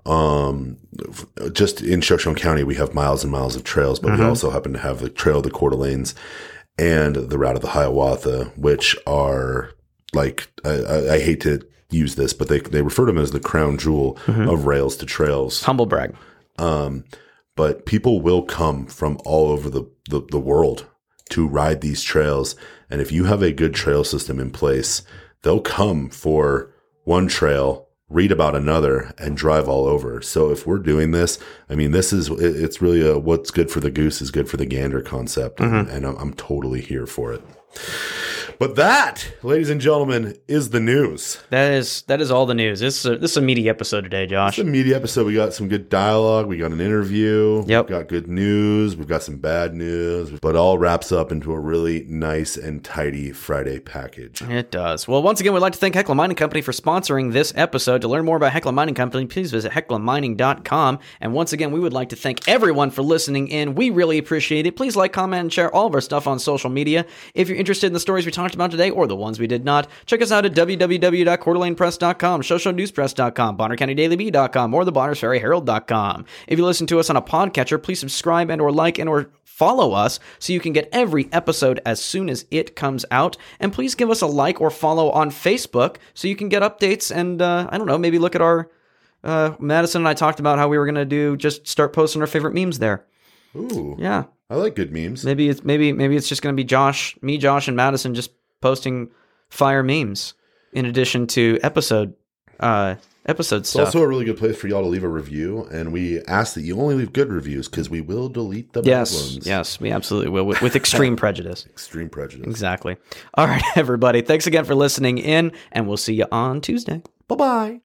um, just in Shoshone County, we have miles and miles of trails, but mm-hmm. we also happen to have the Trail of the Coeur d'Alenes and the Route of the Hiawatha, which are like, I, I, I hate to use this, but they they refer to them as the crown jewel mm-hmm. of rails to trails.
Humble brag.
Um, but people will come from all over the, the, the world to ride these trails. And if you have a good trail system in place, they'll come for one trail, read about another, and drive all over. So if we're doing this, I mean, this is, it's really a what's good for the goose is good for the gander concept. Mm-hmm. And, and I'm, I'm totally here for it. But that, ladies and gentlemen, is the news.
That is that is all the news. This is a, this is a meaty episode today, Josh.
It's a meaty episode. We got some good dialogue. We got an interview.
Yep.
We've got good news. We've got some bad news. But all wraps up into a really nice and tidy Friday package.
It does. Well, once again, we'd like to thank Hecla Mining Company for sponsoring this episode. To learn more about Hecla Mining Company, please visit hecla mining dot com. And once again, we would like to thank everyone for listening in. We really appreciate it. Please like, comment, and share all of our stuff on social media. If you're interested in the stories we talked about today or the ones we did not, check us out at w w w dot coeur d'alene press dot com, show show news press dot com, bonner county daily bee dot com, or the Bonners Ferry Herald dot com. If you listen to us on a podcatcher, please subscribe and or like and or follow us so you can get every episode as soon as it comes out. And please give us a like or follow on Facebook so you can get updates and, uh, I don't know, maybe look at our, uh, Madison and I talked about how we were going to do, just start posting our favorite memes there.
Ooh.
Yeah.
I like good memes.
Maybe it's, maybe, maybe it's just going to be Josh, me, Josh, and Madison just posting fire memes in addition to episode uh episode
it's
stuff.
Also a really good place for y'all to leave a review, and we ask that you only leave good reviews because we will delete the
yes
bad ones.
Yes, we absolutely will, with, with extreme prejudice.
Extreme prejudice.
Exactly. All right, everybody, thanks again for listening in, and we'll see you on Tuesday.
Bye-bye.